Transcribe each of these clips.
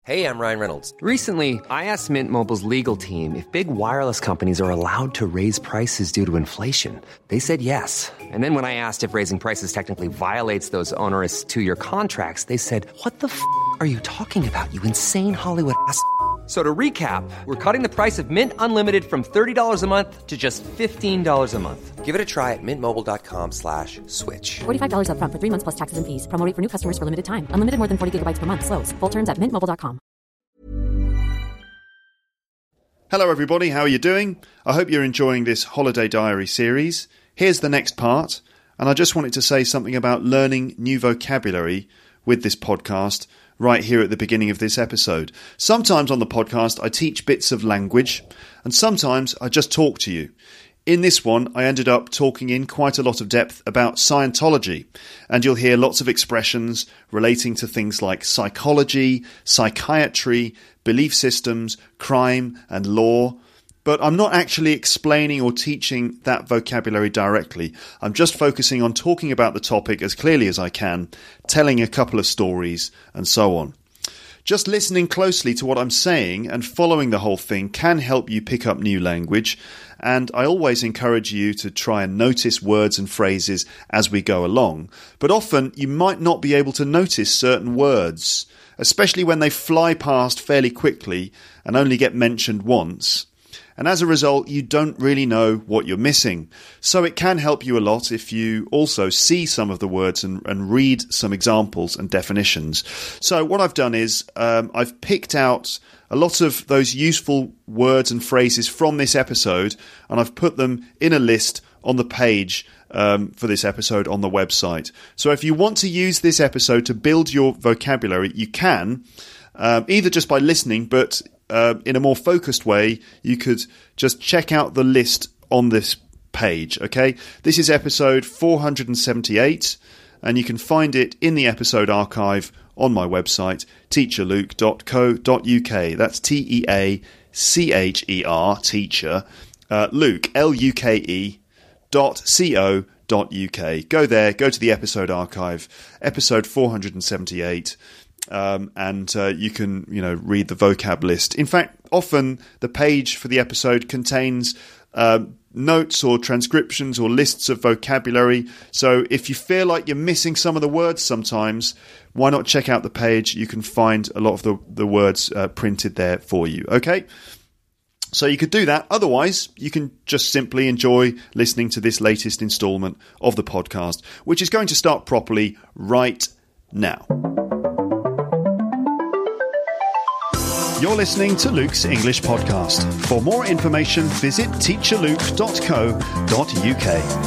Hey, I'm Ryan Reynolds. Recently, I asked Mint Mobile's legal team if big wireless companies are allowed to raise prices due to inflation. They said yes. And then when I asked if raising prices technically violates those onerous two-year contracts, they said, "What the f*** are you talking about, you insane Hollywood ass?" So to recap, we're cutting the price of Mint Unlimited from $30 a month to just $15 a month. Give it a try at mintmobile.com/switch. $45 up front for 3 months plus taxes and fees. Promo rate for new customers for limited time. Unlimited more than 40 gigabytes per month. Slows full terms at mintmobile.com. Hello everybody, how are you doing? I hope you're enjoying this Holiday Diary series. Here's the next part, and I just wanted to say something about learning new vocabulary with this podcast right here at the beginning of this episode. Sometimes on the podcast I teach bits of language, and sometimes I just talk to you. In this one, I ended up talking in quite a lot of depth about Scientology, and you'll hear lots of expressions relating to things like psychology, psychiatry, belief systems, crime and law. But I'm not actually explaining or teaching that vocabulary directly. I'm just focusing on talking about the topic as clearly as I can, telling a couple of stories, and so on. Just listening closely to what I'm saying and following the whole thing can help you pick up new language, and I always encourage you to try and notice words and phrases as we go along. But often you might not be able to notice certain words, especially when they fly past fairly quickly and only get mentioned once. And as a result, you don't really know what you're missing. So it can help you a lot if you also see some of the words and read some examples and definitions. So what I've done is I've picked out a lot of those useful words and phrases from this episode, and I've put them in a list on the page for this episode on the website. So if you want to use this episode to build your vocabulary, you can, either just by listening, but in a more focused way, you could just check out the list on this page, okay? This is episode 478, and you can find it in the episode archive on my website, teacherluke.co.uk. That's Teacher, teacher, Luke, luke.co.uk. Go there, go to the episode archive, episode 478. And you can, read the vocab list. In fact, often the page for the episode contains notes or transcriptions or lists of vocabulary. So if you feel like you're missing some of the words sometimes, why not check out the page? You can find a lot of the words printed there for you. Okay? So you could do that. Otherwise, you can just simply enjoy listening to this latest installment of the podcast, which is going to start properly right now. You're listening to Luke's English Podcast. For more information, visit teacherluke.co.uk.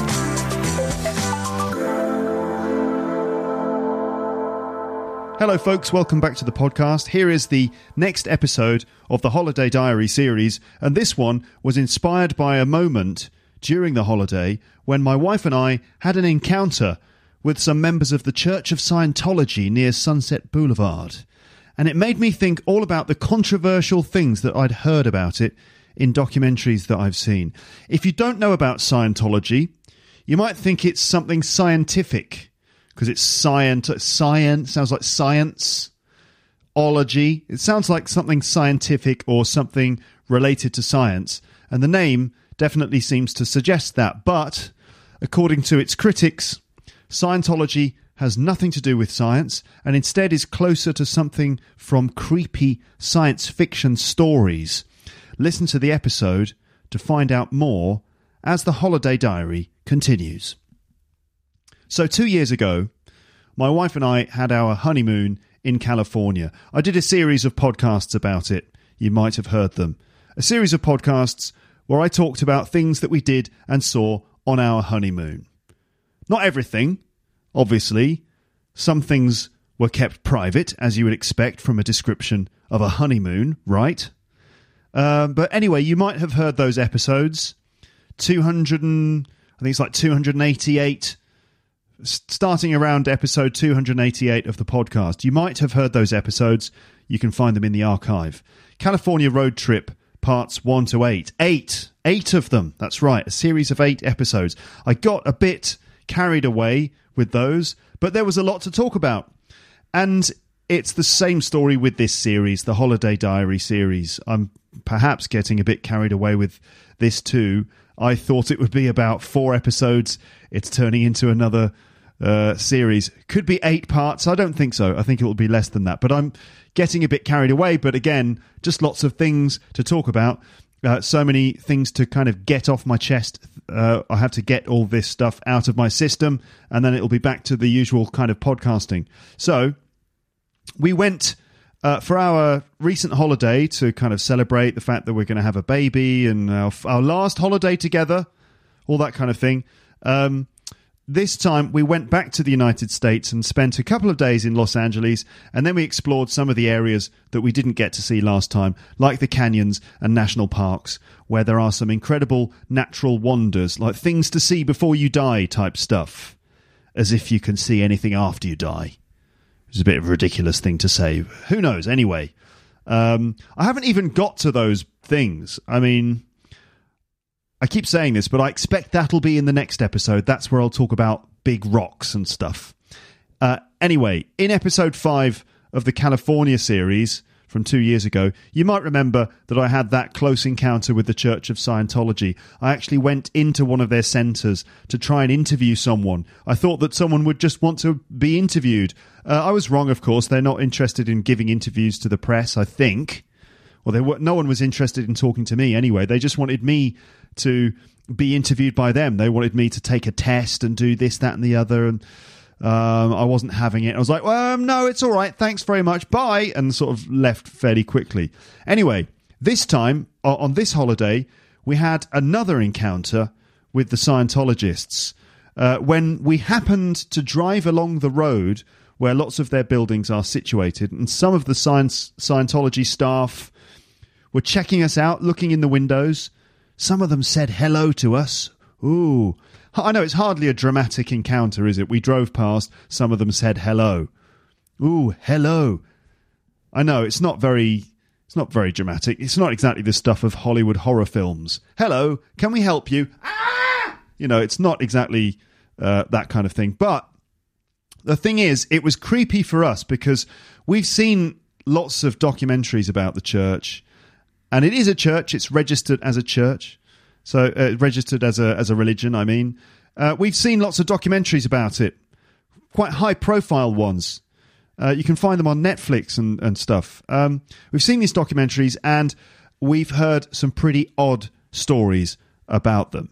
Hello folks, welcome back to the podcast. Here is the next episode of the Holiday Diary series, and this one was inspired by a moment during the holiday when my wife and I had an encounter with some members of the Church of Scientology near Sunset Boulevard. And it made me think all about the controversial things that I'd heard about it in documentaries that I've seen. If you don't know about Scientology, you might think it's something scientific, because it's science, sounds like science, ology. It sounds like something scientific or something related to science, and the name definitely seems to suggest that. But, according to its critics, Scientology has nothing to do with science and instead is closer to something from creepy science fiction stories. Listen to the episode to find out more as the Holiday Diary continues. So 2 years ago, my wife and I had our honeymoon in California. I did a series of podcasts about it. You might have heard them. A series of podcasts where I talked about things that we did and saw on our honeymoon. Not everything. Obviously, some things were kept private, as you would expect from a description of a honeymoon, right? But anyway, you might have heard those episodes. 288, starting around episode 288 of the podcast. You might have heard those episodes. You can find them in the archive. California Road Trip, parts 1 to 8. Eight of them. That's right, a series of 8 episodes. I got a bit carried away with those, but there was a lot to talk about. And it's the same story with this series, the Holiday Diary series. I'm perhaps getting a bit carried away with this too. I thought it would be about 4 episodes. It's turning into another series. Could be 8 parts. I don't think so. I think it will be less than that. But I'm getting a bit carried away. But again, just lots of things to talk about. So many things to kind of get off my chest. I have to get all this stuff out of my system, and then it'll be back to the usual kind of podcasting. So we went for our recent holiday to kind of celebrate the fact that we're going to have a baby and our last holiday together, all that kind of thing. This time we went back to the United States and spent a couple of days in Los Angeles, and then we explored some of the areas that we didn't get to see last time, like the canyons and national parks, where there are some incredible natural wonders, like things to see before you die type stuff. As if you can see anything after you die. It's a bit of a ridiculous thing to say. Who knows? Anyway, I haven't even got to those things. I mean, I keep saying this, but I expect that'll be in the next episode. That's where I'll talk about big rocks and stuff. Anyway, in episode 5 of the California series from 2 years ago, you might remember that I had that close encounter with the Church of Scientology. I actually went into one of their centers to try and interview someone. I thought that someone would just want to be interviewed. I was wrong, of course. They're not interested in giving interviews to the press, I think. Well, no one was interested in talking to me anyway. They just wanted me to be interviewed by them. They wanted me to take a test and do this, that, and the other, and I wasn't having it. I was like, well, no, it's all right. Thanks very much. Bye. And sort of left fairly quickly. Anyway, this time, on this holiday, we had another encounter with the Scientologists when we happened to drive along the road where lots of their buildings are situated, and some of the Scientology staff were checking us out, looking in the windows. Some of them said hello to us. Ooh, I know it's hardly a dramatic encounter, is it? We drove past, some of them said hello. Ooh, hello. I know, it's not very dramatic. It's not exactly the stuff of Hollywood horror films. Hello, can we help you? Ah! You know, it's not exactly that kind of thing. But the thing is, it was creepy for us because we've seen lots of documentaries about the church, and it is a church. It's registered as a church. So registered as a religion, I mean. We've seen lots of documentaries about it, quite high-profile ones. You can find them on Netflix and stuff. We've seen these documentaries, and we've heard some pretty odd stories about them.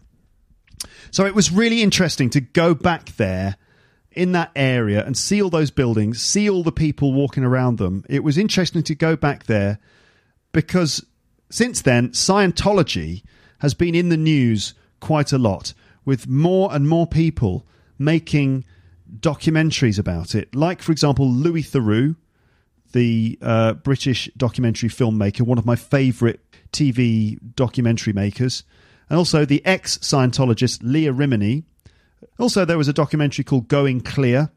So it was really interesting to go back there in that area and see all those buildings, see all the people walking around them. It was interesting to go back there because since then, Scientology has been in the news quite a lot, with more and more people making documentaries about it. Like, for example, Louis Theroux, the British documentary filmmaker, one of my favourite TV documentary makers, and also the ex-Scientologist Leah Remini. Also, there was a documentary called Going Clear,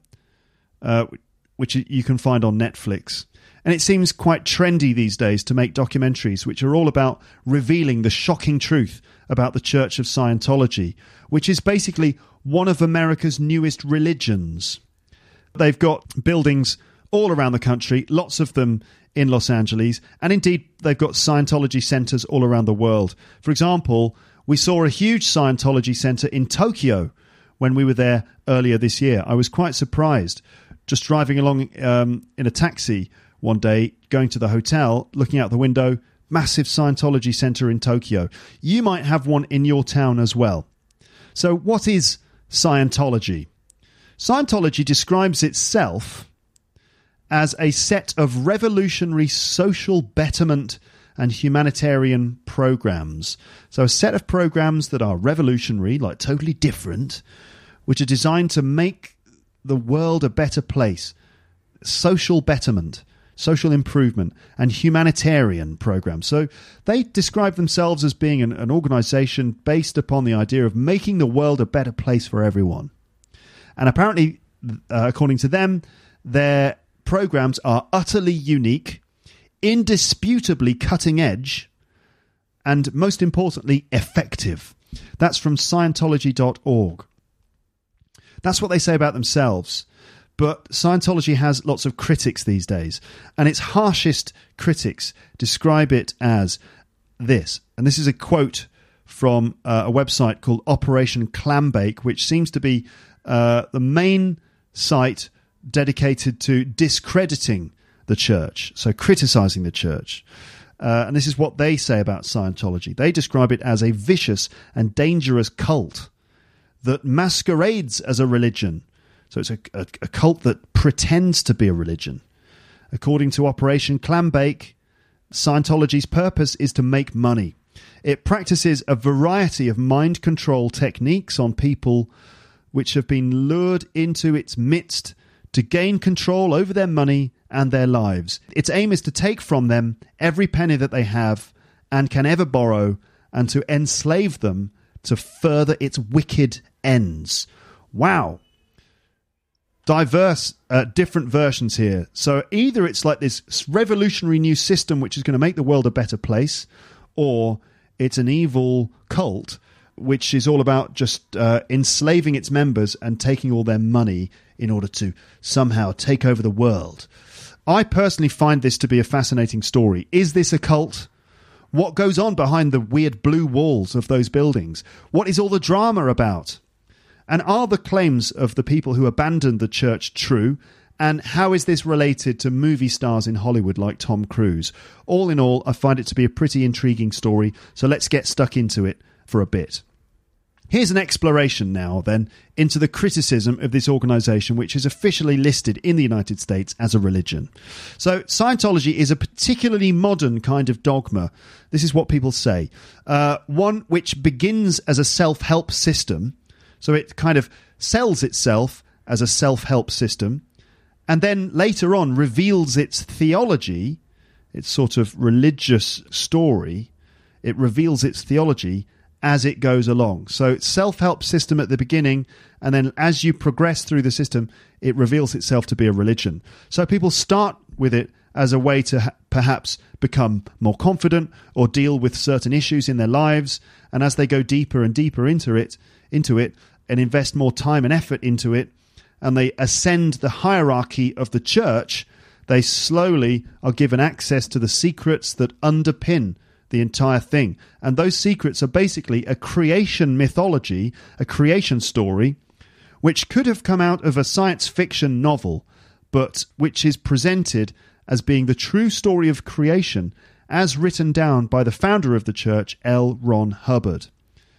which you can find on Netflix. And it seems quite trendy these days to make documentaries which are all about revealing the shocking truth about the Church of Scientology, which is basically one of America's newest religions. They've got buildings all around the country, lots of them in Los Angeles, and indeed they've got Scientology centers all around the world. For example, we saw a huge Scientology center in Tokyo when we were there earlier this year. I was quite surprised, just driving along in a taxi one day, going to the hotel, looking out the window, massive Scientology center in Tokyo. You might have one in your town as well. So what is Scientology? Scientology describes itself as a set of revolutionary social betterment and humanitarian programs. So a set of programs that are revolutionary, like totally different, which are designed to make the world a better place. Social betterment, social improvement, and humanitarian programs. So they describe themselves as being an organization based upon the idea of making the world a better place for everyone. And apparently, according to them, their programs are utterly unique, indisputably cutting edge, and most importantly, effective. That's from Scientology.org. That's what they say about themselves. But Scientology has lots of critics these days, and its harshest critics describe it as this. And this is a quote from a website called Operation Clambake, which seems to be the main site dedicated to discrediting the church, so criticizing the church. And this is what they say about Scientology. They describe it as a vicious and dangerous cult that masquerades as a religion. So it's a cult that pretends to be a religion. According to Operation Clambake, Scientology's purpose is to make money. It practices a variety of mind control techniques on people which have been lured into its midst to gain control over their money and their lives. Its aim is to take from them every penny that they have and can ever borrow, and to enslave them to further its wicked ends. Wow. Diverse, different versions here. So either it's like this revolutionary new system which is going to make the world a better place, or it's an evil cult which is all about just enslaving its members and taking all their money in order to somehow take over the world. I personally find this to be a fascinating story. Is this a cult? What goes on behind the weird blue walls of those buildings? What is all the drama about? And are the claims of the people who abandoned the church true? And how is this related to movie stars in Hollywood like Tom Cruise? All in all, I find it to be a pretty intriguing story, so let's get stuck into it for a bit. Here's an exploration now, then, into the criticism of this organisation, which is officially listed in the United States as a religion. So Scientology is a particularly modern kind of dogma. This is what people say. One which begins as a self-help system. So it kind of sells itself as a self-help system, and then later on reveals its theology, its sort of religious story. It reveals its theology as it goes along. So it's self-help system at the beginning, and then as you progress through the system, it reveals itself to be a religion. So people start with it as a way to perhaps become more confident or deal with certain issues in their lives, and as they go deeper and deeper into it and invest more time and effort into it, and they ascend the hierarchy of the church, they slowly are given access to the secrets that underpin the entire thing. And those secrets are basically a creation mythology, a creation story, which could have come out of a science fiction novel, but which is presented as being the true story of creation as written down by the founder of the church, L. Ron Hubbard.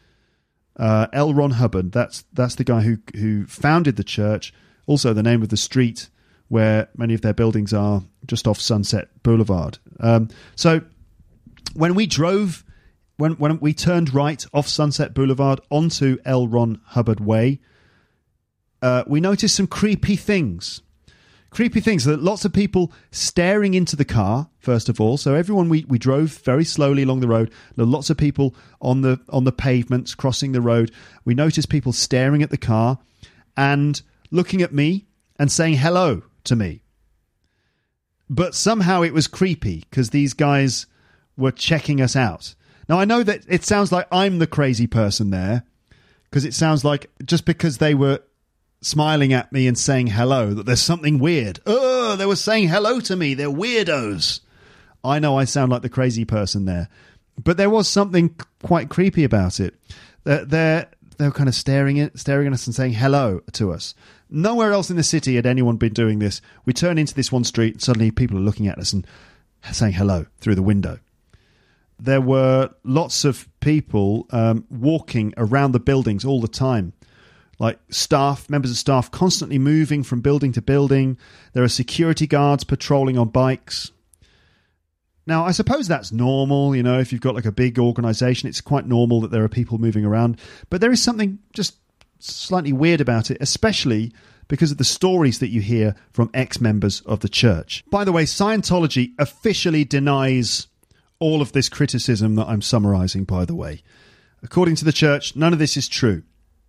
L. Ron Hubbard, that's the guy who founded the church, also the name of the street where many of their buildings are, just off Sunset Boulevard. So when we drove, when we turned right off Sunset Boulevard onto L. Ron Hubbard Way, we noticed some creepy things. Creepy things. Lots of people staring into the car, first of all. So everyone, we drove very slowly along the road. There were lots of people on the pavements crossing the road. We noticed people staring at the car and looking at me and saying hello to me. But somehow it was creepy because these guys were checking us out. Now, I know that it sounds like I'm the crazy person there, because it sounds like just because they were smiling at me and saying hello, that there's something weird. Oh, they were saying hello to me. They're weirdos. I know I sound like the crazy person there, but there was something quite creepy about it. They were kind of staring at us and saying hello to us. Nowhere else in the city had anyone been doing this. We turn into this one street, and suddenly people are looking at us and saying hello through the window. There were lots of people walking around the buildings all the time, like members of staff constantly moving from building to building. There are security guards patrolling on bikes. Now, I suppose that's normal, if you've got like a big organisation, it's quite normal that there are people moving around. But there is something just slightly weird about it, especially because of the stories that you hear from ex-members of the church. By the way, Scientology officially denies all of this criticism that I'm summarising, by the way. According to the church, none of this is true.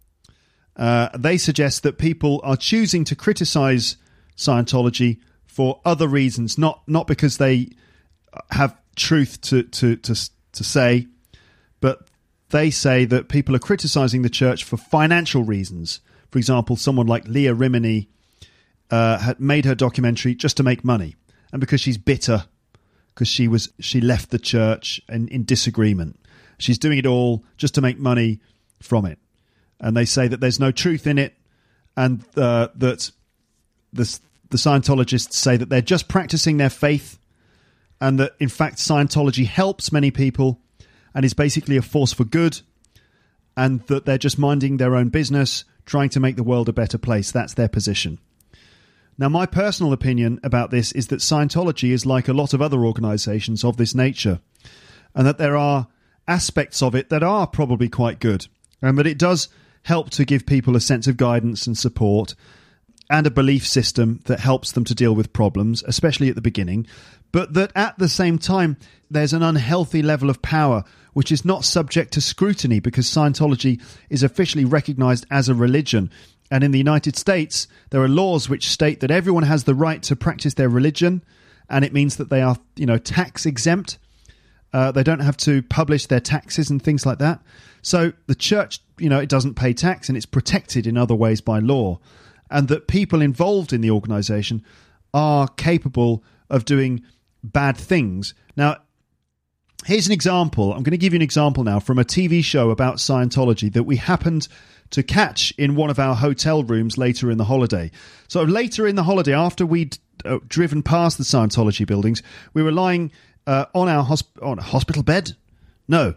They suggest that people are choosing to criticise Scientology for other reasons, not because they have truth to say, but they say that people are criticising the church for financial reasons. For example, someone like Leah Remini had made her documentary just to make money, and because she's bitter because she left the church in disagreement. She's doing it all just to make money from it. And they say that there's no truth in it, and that the Scientologists say that they're just practicing their faith, and that, in fact, Scientology helps many people and is basically a force for good, and that they're just minding their own business, trying to make the world a better place. That's their position. Now, my personal opinion about this is that Scientology is like a lot of other organisations of this nature, and that there are aspects of it that are probably quite good, and that it does help to give people a sense of guidance and support and a belief system that helps them to deal with problems, especially at the beginning, but that at the same time there's an unhealthy level of power which is not subject to scrutiny because Scientology is officially recognised as a religion. And in the United States, there are laws which state that everyone has the right to practice their religion, and it means that they are, tax exempt. They don't have to publish their taxes and things like that. So the church, it doesn't pay tax, and it's protected in other ways by law. And that people involved in the organisation are capable of doing bad things. Now, here's an example. I'm going to give you an example now from a TV show about Scientology that we happened to catch in one of our hotel rooms later in the holiday. So later in the holiday, after we'd driven past the Scientology buildings, we were lying on a hospital bed? No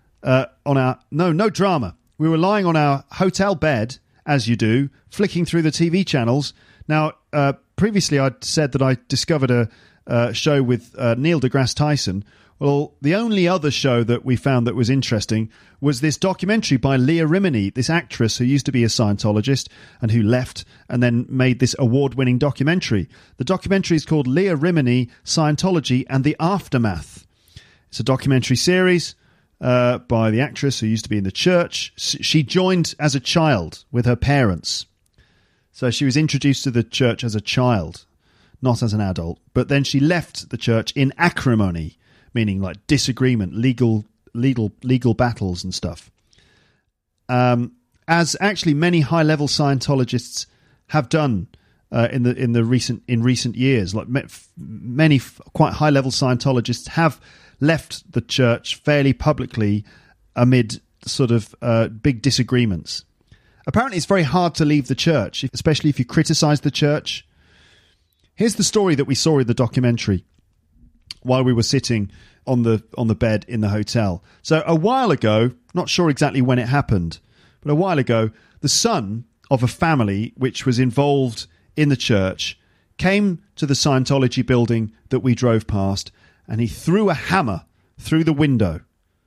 drama. We were lying on our hotel bed, as you do, flicking through the TV channels. Now, previously I'd said that I discovered a show with Neil deGrasse Tyson. Well, the only other show that we found that was interesting was this documentary by Leah Remini, this actress who used to be a Scientologist and who left and then made this award-winning documentary. The documentary is called Leah Remini, Scientology and the Aftermath. It's a documentary series by the actress who used to be in the church. She joined as a child with her parents. So she was introduced to the church as a child, not as an adult. But then she left the church in acrimony, meaning like disagreement, legal battles and stuff. As actually many high-level Scientologists have done in recent years, like many quite high-level Scientologists have left the church fairly publicly amid sort of big disagreements. Apparently, it's very hard to leave the church, especially if you criticize the church. Here's the story that we saw in the documentary while we were sitting on the bed in the hotel. So a while ago, not sure exactly when it happened, but a while ago, the son of a family which was involved in the church came to the Scientology building that we drove past, and he threw a hammer through the window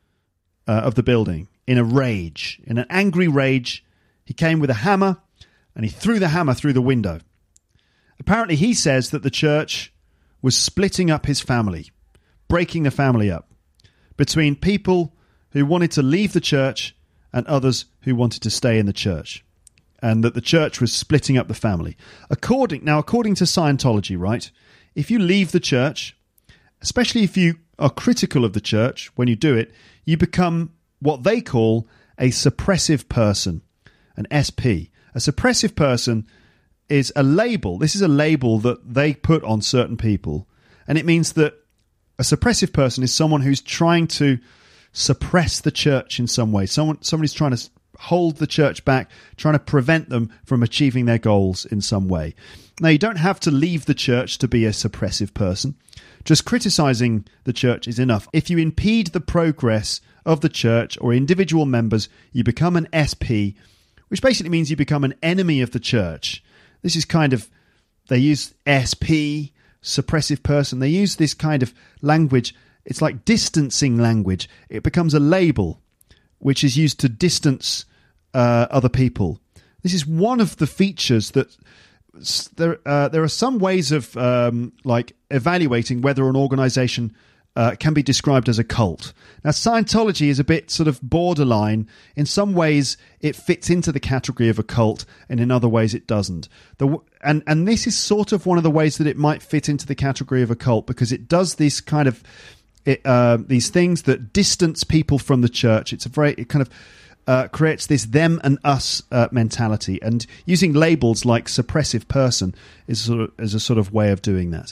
of the building in an angry rage. He came with a hammer, and he threw the hammer through the window. Apparently, he says that the church was splitting up his family, breaking the family up between people who wanted to leave the church and others who wanted to stay in the church, and that the church was splitting up the family. According to Scientology, right, if you leave the church, especially if you are critical of the church when you do it, you become what they call a suppressive person, an SP. A suppressive person is a label. This is a label that they put on certain people, and it means that a suppressive person is someone who's trying to suppress the church in some way. Somebody's trying to hold the church back, trying to prevent them from achieving their goals in some way. Now, you don't have to leave the church to be a suppressive person. Just criticizing the church is enough. If you impede the progress of the church or individual members, you become an SP, which basically means you become an enemy of the church. This is kind of, they use SP, suppressive person. They use this kind of language. It's like distancing language. It becomes a label which is used to distance other people. This is one of the features that there are some ways of like evaluating whether an organization can be described as a cult. Now, Scientology is a bit sort of borderline. In some ways, it fits into the category of a cult, and in other ways, it doesn't. And this is sort of one of the ways that it might fit into the category of a cult, because it does this kind of these things that distance people from the church. It kind of creates this them and us mentality, and using labels like suppressive person is a sort of way of doing that.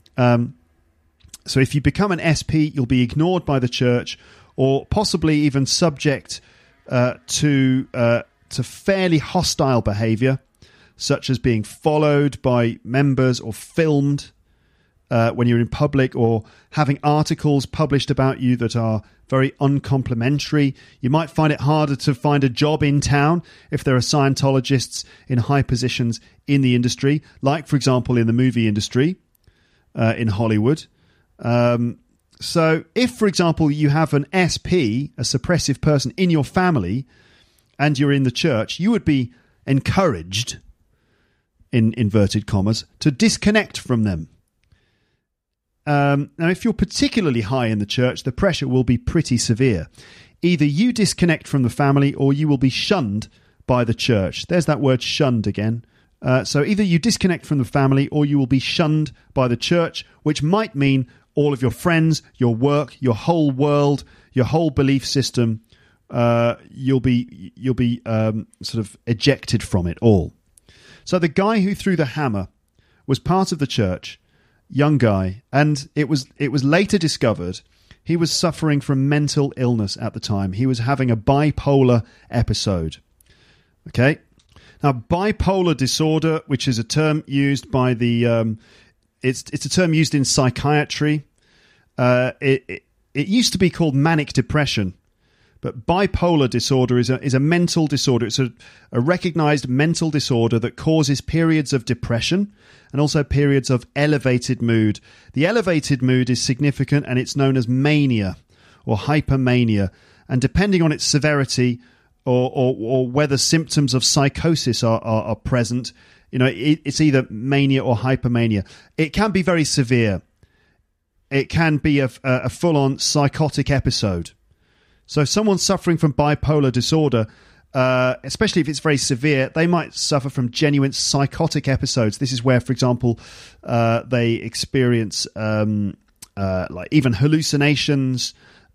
So if you become an SP, you'll be ignored by the church, or possibly even subject to fairly hostile behaviour, such as being followed by members or filmed when you're in public, or having articles published about you that are very uncomplimentary. You might find it harder to find a job in town if there are Scientologists in high positions in the industry, like, for example, in the movie industry in Hollywood. So if, for example, you have an SP, a suppressive person, in your family and you're in the church, you would be encouraged, in inverted commas, to disconnect from them. Now, if you're particularly high in the church, the pressure will be pretty severe. Either you disconnect from the family or you will be shunned by the church. There's that word shunned again. So either you disconnect from the family or you will be shunned by the church, which might mean all of your friends, your work, your whole world, your whole belief system, you'll be sort of ejected from it all. So the guy who threw the hammer was part of the church, young guy, and it was later discovered he was suffering from mental illness at the time. He was having a bipolar episode. Okay? Now, bipolar disorder, which is a term used by the... it's a term used in psychiatry. It used to be called manic depression, but bipolar disorder is a mental disorder. It's a recognized mental disorder that causes periods of depression and also periods of elevated mood. The elevated mood is significant, and it's known as mania or hypermania. And depending on its severity or whether symptoms of psychosis are present, it's either mania or hypermania. It can be very severe. It can be a full-on psychotic episode. So someone suffering from bipolar disorder, especially if it's very severe, they might suffer from genuine psychotic episodes. This is where, for example, they experience like even hallucinations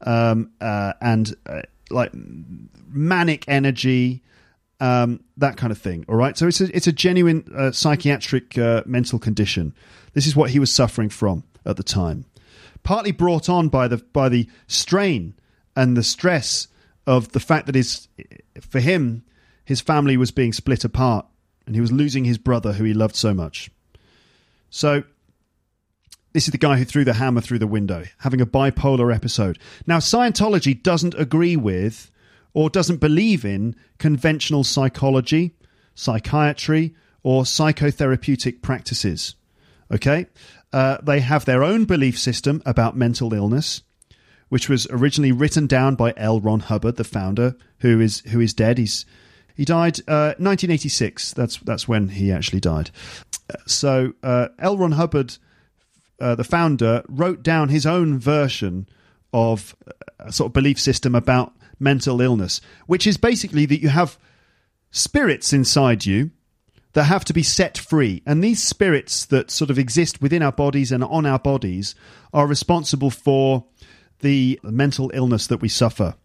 and like manic energy, that kind of thing. All right, so it's a genuine psychiatric mental condition. This is what he was suffering from at the time, partly brought on by the strain and the stress of the fact that for him, his family was being split apart and he was losing his brother who he loved so much. So this is the guy who threw the hammer through the window, having a bipolar episode. Now, Scientology doesn't agree with or doesn't believe in conventional psychology, psychiatry, or psychotherapeutic practices. Okay? They have their own belief system about mental illness, which was originally written down by L. Ron Hubbard, the founder, who is dead. He died 1986. That's when he actually died. So L. Ron Hubbard, the founder, wrote down his own version of a sort of belief system about mental illness, which is basically that you have spirits inside you that have to be set free. And these spirits that sort of exist within our bodies and on our bodies are responsible for the mental illness that we suffer.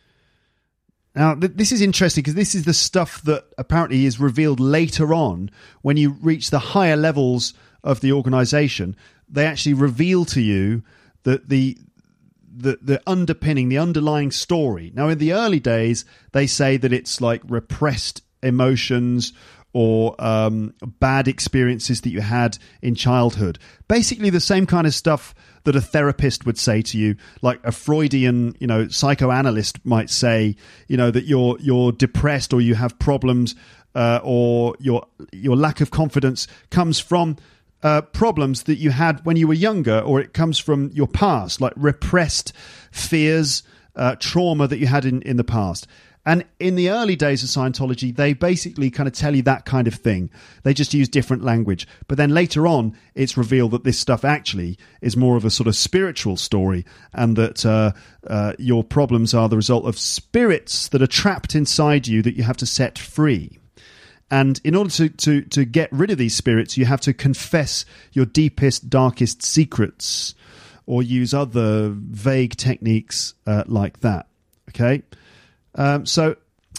Now, this is interesting because this is the stuff that apparently is revealed later on when you reach the higher levels of the organization. They actually reveal to you that the underpinning, the underlying story. Now, in the early days, they say that it's like repressed emotions or bad experiences that you had in childhood. Basically the same kind of stuff that a therapist would say to you, like a Freudian, psychoanalyst might say, that you're depressed or you have problems or your lack of confidence comes from problems that you had when you were younger, or it comes from your past, like repressed fears, trauma that you had in the past. And in the early days of Scientology, they basically kind of tell you that kind of thing. They just use different language. But then later on, it's revealed that this stuff actually is more of a sort of spiritual story, and that your problems are the result of spirits that are trapped inside you that you have to set free. And in order to get rid of these spirits, you have to confess your deepest, darkest secrets, or use other vague techniques like that. Okay? So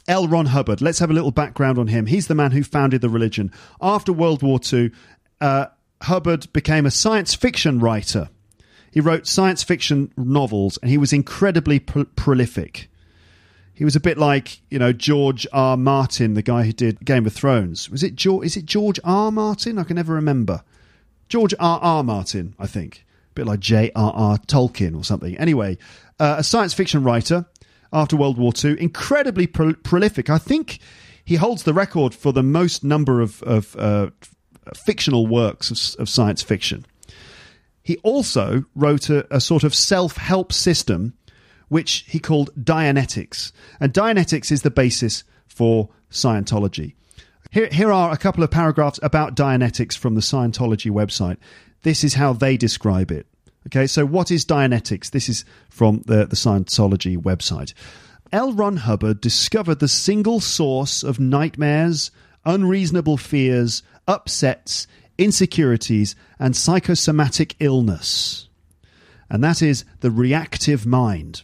L. Ron Hubbard. Let's have a little background on him. He's the man who founded the religion. After World War II, Hubbard became a science fiction writer. He wrote science fiction novels, and he was incredibly prolific. He was a bit like, George R. Martin, the guy who did Game of Thrones. Is it George R. Martin? I can never remember. George R. R. Martin, I think. A bit like J.R.R. Tolkien or something. Anyway, a science fiction writer after World War II, incredibly prolific. I think he holds the record for the most number of fictional works of science fiction. He also wrote a sort of self-help system which he called Dianetics. And Dianetics is the basis for Scientology. Here are a couple of paragraphs about Dianetics from the Scientology website. This is how they describe it. Okay, so what is Dianetics? This is from the Scientology website. L. Ron Hubbard discovered the single source of nightmares, unreasonable fears, upsets, insecurities, and psychosomatic illness. And that is the reactive mind.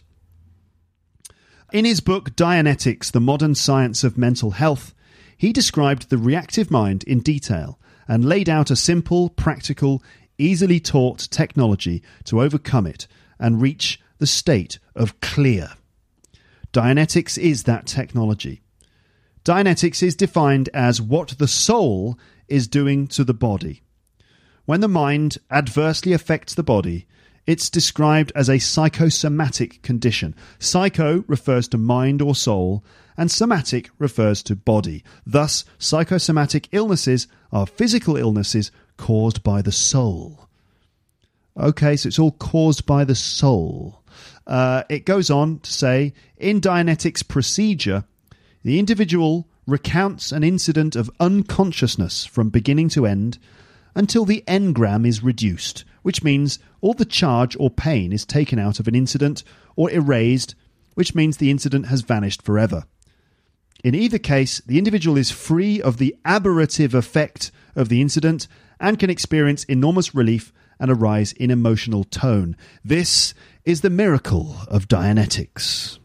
In his book, Dianetics, The Modern Science of Mental Health, he described the reactive mind in detail and laid out a simple, practical, easily taught technology to overcome it and reach the state of clear. Dianetics is that technology. Dianetics is defined as what the soul is doing to the body. When the mind adversely affects the body, it's described as a psychosomatic condition. Psycho refers to mind or soul, and somatic refers to body. Thus, psychosomatic illnesses are physical illnesses caused by the soul. Okay, so it's all caused by the soul. It goes on to say, in Dianetics procedure, the individual recounts an incident of unconsciousness from beginning to end until the engram is reduced, which means all the charge or pain is taken out of an incident or erased, which means the incident has vanished forever. In either case, the individual is free of the aberrative effect of the incident and can experience enormous relief and a rise in emotional tone. This is the miracle of Dianetics.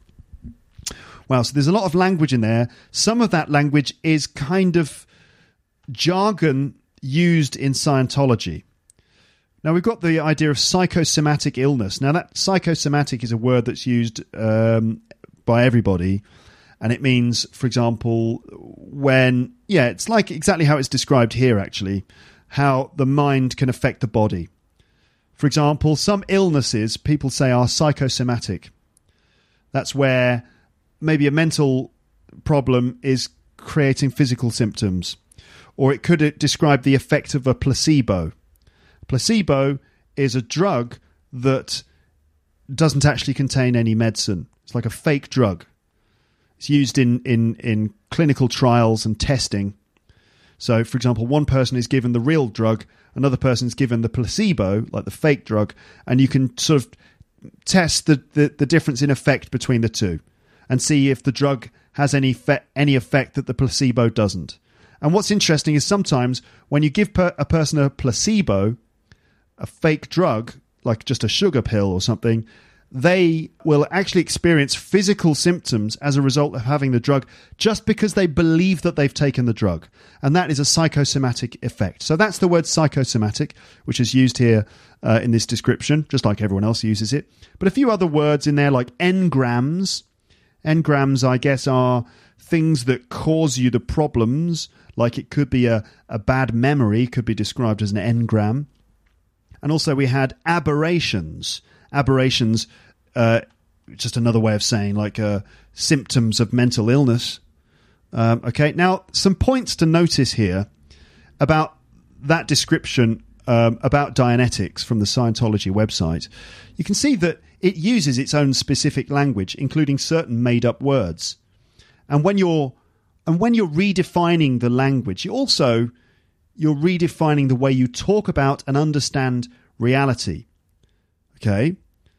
Wow, so there's a lot of language in there. Some of that language is kind of jargon used in Scientology. Now, we've got the idea of psychosomatic illness. Now, that psychosomatic is a word that's used by everybody, and it means, for example, when, it's like exactly how it's described here, actually, how the mind can affect the body. For example, some illnesses people say are psychosomatic. That's where maybe a mental problem is creating physical symptoms. Or it could describe the effect of a placebo. Placebo is a drug that doesn't actually contain any medicine. It's like a fake drug. It's used in clinical trials and testing. So, for example, one person is given the real drug, another person is given the placebo, like the fake drug, and you can sort of test the difference in effect between the two and see if the drug has any effect that the placebo doesn't. And what's interesting is sometimes when you give a person a placebo, a fake drug, like just a sugar pill or something, they will actually experience physical symptoms as a result of having the drug just because they believe that they've taken the drug. And that is a psychosomatic effect. So that's the word psychosomatic, which is used here in this description, just like everyone else uses it. But a few other words in there like engrams. Engrams, I guess, are things that cause you the problems. Like it could be a bad memory, could be described as an engram. And also we had aberrations. Aberrations, just another way of saying like symptoms of mental illness. Okay, now some points to notice here about that description about Dianetics from the Scientology website. You can see that it uses its own specific language, including certain made-up words. And when you're redefining the language, you're redefining the way you talk about and understand reality. Okay?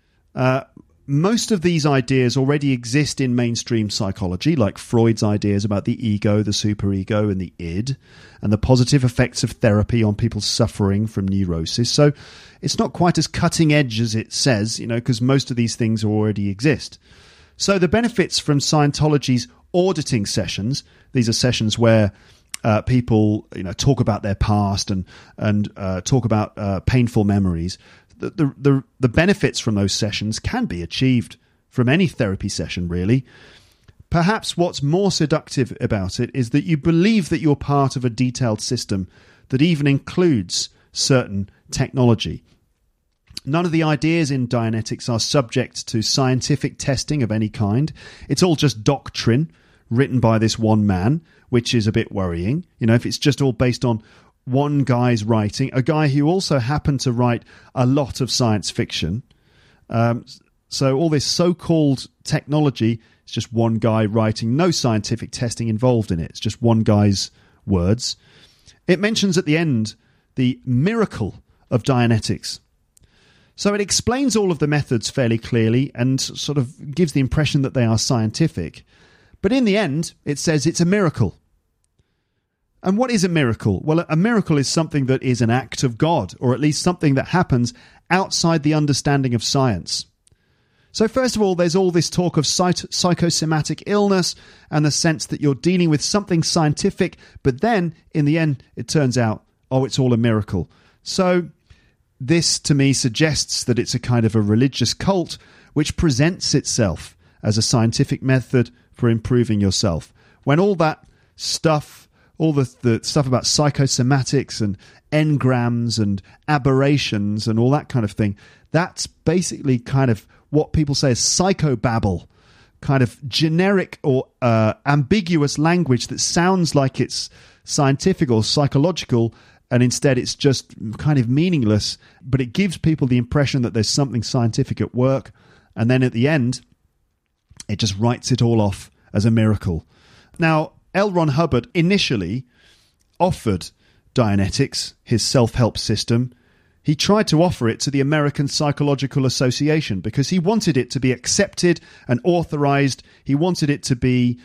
Most of these ideas already exist in mainstream psychology, like Freud's ideas about the ego, the superego, and the id, and the positive effects of therapy on people suffering from neurosis. So it's not quite as cutting edge as it says, because most of these things already exist. So the benefits from Scientology's auditing sessions, these are sessions where people talk about their past and talk about painful memories. The benefits from those sessions can be achieved from any therapy session, really. Perhaps what's more seductive about it is that you believe that you're part of a detailed system that even includes certain technology. None of the ideas in Dianetics are subject to scientific testing of any kind. It's all just doctrine written by this one man, which is a bit worrying. If it's just all based on one guy's writing, a guy who also happened to write a lot of science fiction. So all this so-called technology is just one guy writing, no scientific testing involved in it. It's just one guy's words. It mentions at the end the miracle of Dianetics. So it explains all of the methods fairly clearly and sort of gives the impression that they are scientific. But in the end, it says it's a miracle. And what is a miracle? Well, a miracle is something that is an act of God, or at least something that happens outside the understanding of science. So first of all, there's all this talk of psychosomatic illness and the sense that you're dealing with something scientific, but then in the end, it turns out, it's all a miracle. So this to me suggests that it's a kind of a religious cult which presents itself as a scientific method for improving yourself. When all that stuff, all the stuff about psychosomatics and engrams and aberrations and all that kind of thing, that's basically kind of what people say is psychobabble, kind of generic or ambiguous language that sounds like it's scientific or psychological, and instead it's just kind of meaningless, but it gives people the impression that there's something scientific at work, and then at the end, it just writes it all off as a miracle. Now, L. Ron Hubbard initially offered Dianetics, his self-help system. He tried to offer it to the American Psychological Association because he wanted it to be accepted and authorized. He wanted it to be,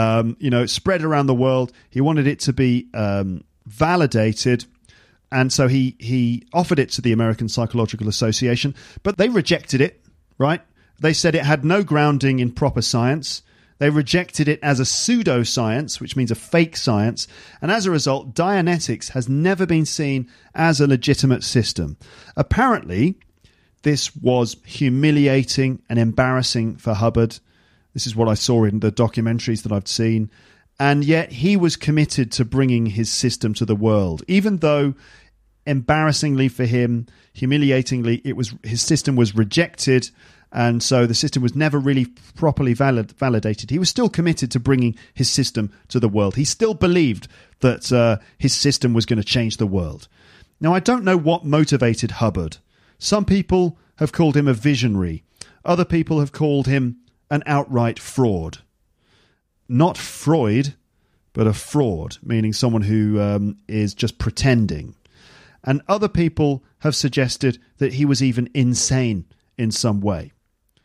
spread around the world. He wanted it to be validated. And so he offered it to the American Psychological Association, but they rejected it, right? They said it had no grounding in proper science. They rejected it as a pseudoscience, which means a fake science. And as a result, Dianetics has never been seen as a legitimate system. Apparently, this was humiliating and embarrassing for Hubbard. This is what I saw in the documentaries that I've seen. And yet he was committed to bringing his system to the world, even though embarrassingly for him, humiliatingly, his system was rejected. And so the system was never really properly validated. He was still committed to bringing his system to the world. He still believed that his system was going to change the world. Now, I don't know what motivated Hubbard. Some people have called him a visionary. Other people have called him an outright fraud. Not Freud, but a fraud, meaning someone who is just pretending. And other people have suggested that he was even insane in some way.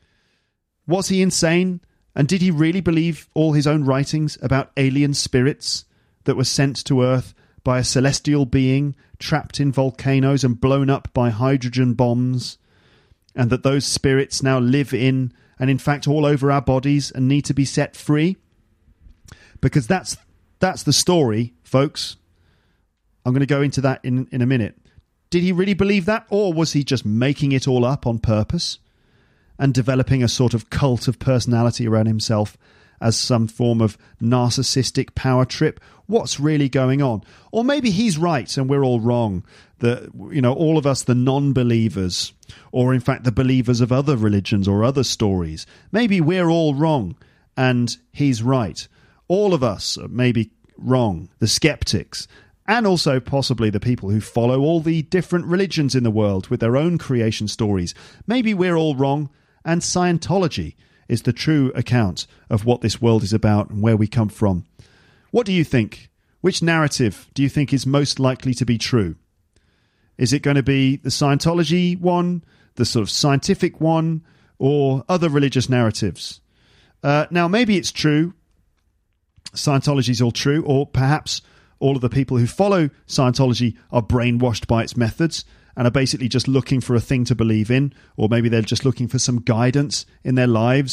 Was he insane? And did he really believe all his own writings about alien spirits that were sent to Earth by a celestial being trapped in volcanoes and blown up by hydrogen bombs, and that those spirits now live in and in fact all over our bodies and need to be set free? Because that's the story, folks. I'm going to go into that in a minute. Did he really believe that, or was he just making it all up on purpose and developing a sort of cult of personality around himself as some form of narcissistic power trip? What's really going on? Or maybe he's right and we're all wrong. All of us, the non-believers, or in fact the believers of other religions or other stories, maybe we're all wrong and he's right. All of us may be wrong, the skeptics, and also possibly the people who follow all the different religions in the world with their own creation stories. Maybe we're all wrong, and Scientology is the true account of what this world is about and where we come from. What do you think? Which narrative do you think is most likely to be true? Is it going to be the Scientology one, the sort of scientific one, or other religious narratives? Now, maybe it's true. Scientology is all true, or perhaps all of the people who follow Scientology are brainwashed by its methods and are basically just looking for a thing to believe in, or maybe they're just looking for some guidance in their lives.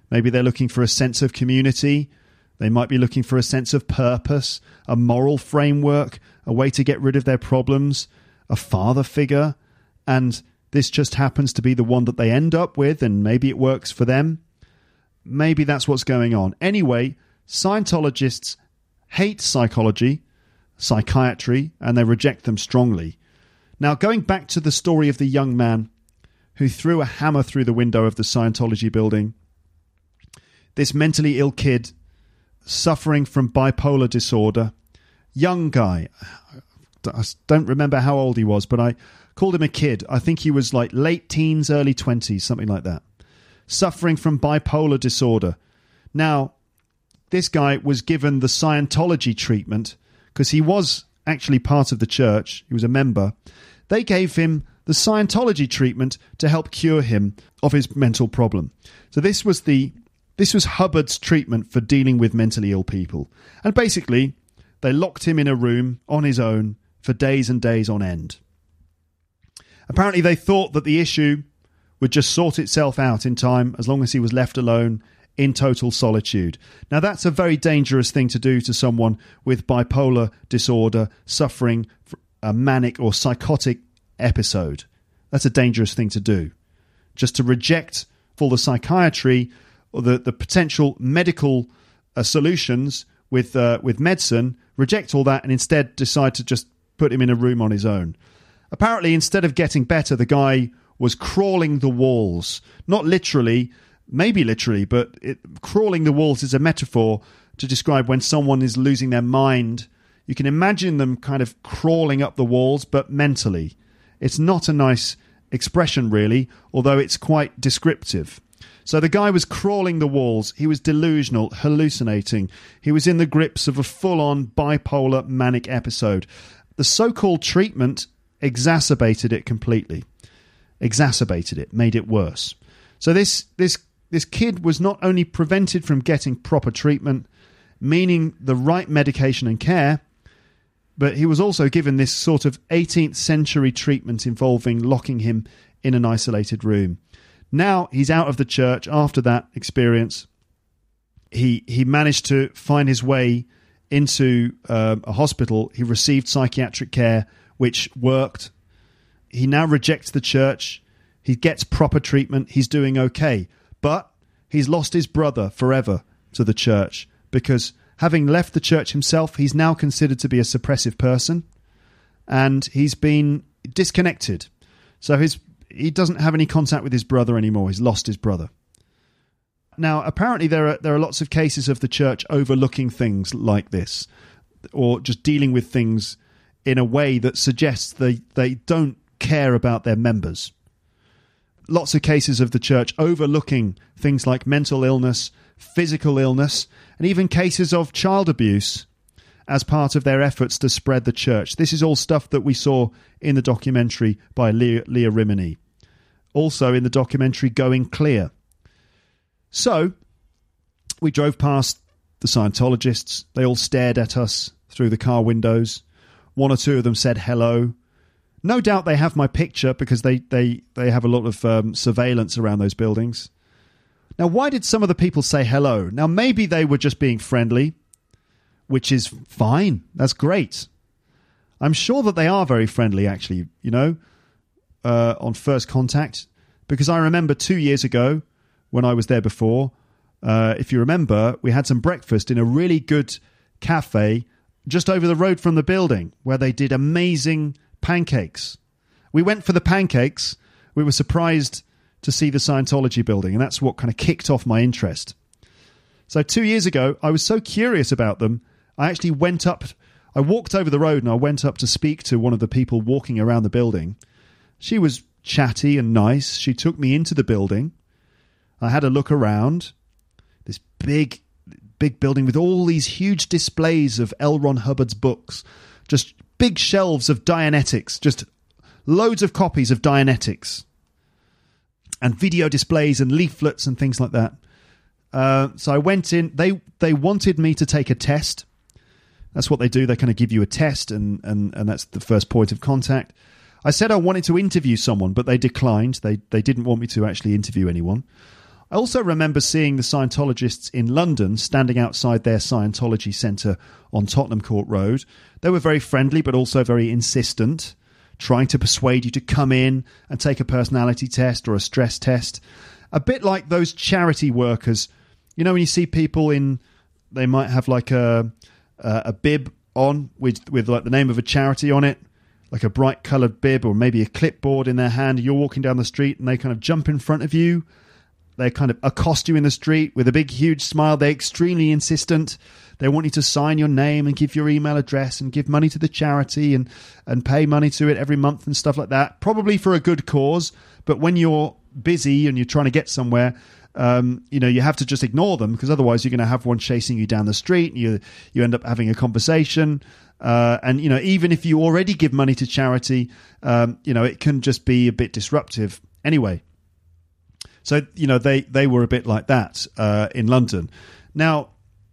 Maybe they're looking for a sense of community. They might be looking for a sense of purpose, a moral framework, a way to get rid of their problems, a father figure, and this just happens to be the one that they end up with, and maybe it works for them. Maybe that's what's going on. Anyway, Scientologists hate psychology, psychiatry, and they reject them strongly. Now, going back to the story of the young man who threw a hammer through the window of the Scientology building, this mentally ill kid suffering from bipolar disorder, young guy, I don't remember how old he was, but I called him a kid. I think he was like late teens, early 20s, something like that, suffering from bipolar disorder. Now, this guy was given the Scientology treatment because he was actually part of the church. He was a member. They gave him the Scientology treatment to help cure him of his mental problem. So this was Hubbard's treatment for dealing with mentally ill people. And basically, they locked him in a room on his own for days and days on end. Apparently, they thought that the issue would just sort itself out in time as long as he was left alone in total solitude. Now, that's a very dangerous thing to do to someone with bipolar disorder suffering a manic or psychotic episode. That's a dangerous thing to do. Just to reject for the psychiatry or the potential medical solutions with medicine, reject all that and instead decide to just put him in a room on his own. Apparently, instead of getting better, the guy was crawling the walls. Not literally, maybe literally, but crawling the walls is a metaphor to describe when someone is losing their mind. You can imagine them kind of crawling up the walls, but mentally. It's not a nice expression, really, although it's quite descriptive. So the guy was crawling the walls. He was delusional, hallucinating. He was in the grips of a full-on bipolar manic episode. The so-called treatment exacerbated it completely. Exacerbated it, made it worse. So this kid was not only prevented from getting proper treatment, meaning the right medication and care, but he was also given this sort of 18th century treatment involving locking him in an isolated room. Now he's out of the church after that experience. He managed to find his way into a hospital. He received psychiatric care, which worked. He now rejects the church. He gets proper treatment. He's doing okay. But he's lost his brother forever to the church because having left the church himself, he's now considered to be a suppressive person and he's been disconnected. So he doesn't have any contact with his brother anymore. He's lost his brother. Now, apparently there are lots of cases of the church overlooking things like this or just dealing with things in a way that suggests they don't care about their members. Lots of cases of the church overlooking things like mental illness, physical illness, and even cases of child abuse as part of their efforts to spread the church. This is all stuff that we saw in the documentary by Leah Rimini. Also in the documentary Going Clear. So, we drove past the Scientologists. They all stared at us through the car windows. One or two of them said hello. No doubt they have my picture because they have a lot of surveillance around those buildings. Now, why did some of the people say hello? Now, maybe they were just being friendly, which is fine. That's great. I'm sure that they are very friendly, actually, on first contact. Because I remember 2 years ago, when I was there before, if you remember, we had some breakfast in a really good cafe just over the road from the building where they did amazing pancakes. We went for the pancakes. We were surprised to see the Scientology building, and that's what kind of kicked off my interest. So 2 years ago, I was so curious about them, I actually I walked over the road and I went up to speak to one of the people walking around the building. She was chatty and nice. She took me into the building. I had a look around. This big building with all these huge displays of L. Ron Hubbard's books. Just big shelves of Dianetics. Just loads of copies of Dianetics. And video displays and leaflets and things like that. So I went in. They wanted me to take a test. That's what they do. They kind of give you a test, and that's the first point of contact. I said I wanted to interview someone, but they declined. They didn't want me to actually interview anyone. I also remember seeing the Scientologists in London standing outside their Scientology centre on Tottenham Court Road. They were very friendly, but also very insistent, trying to persuade you to come in and take a personality test or a stress test. A bit like those charity workers. You know, when you see people they might have like a bib on with like the name of a charity on it, like a bright coloured bib or maybe a clipboard in their hand. You're walking down the street and they kind of jump in front of you. They kind of accost you in the street with a big, huge smile. They're extremely insistent. They want you to sign your name and give your email address and give money to the charity and pay money to it every month and stuff like that. Probably for a good cause. But when you're busy and you're trying to get somewhere, you have to just ignore them, because otherwise you're going to have one chasing you down the street. And you end up having a conversation. And even if you already give money to charity, it can just be a bit disruptive. Anyway. So, they were a bit like that in London. Now,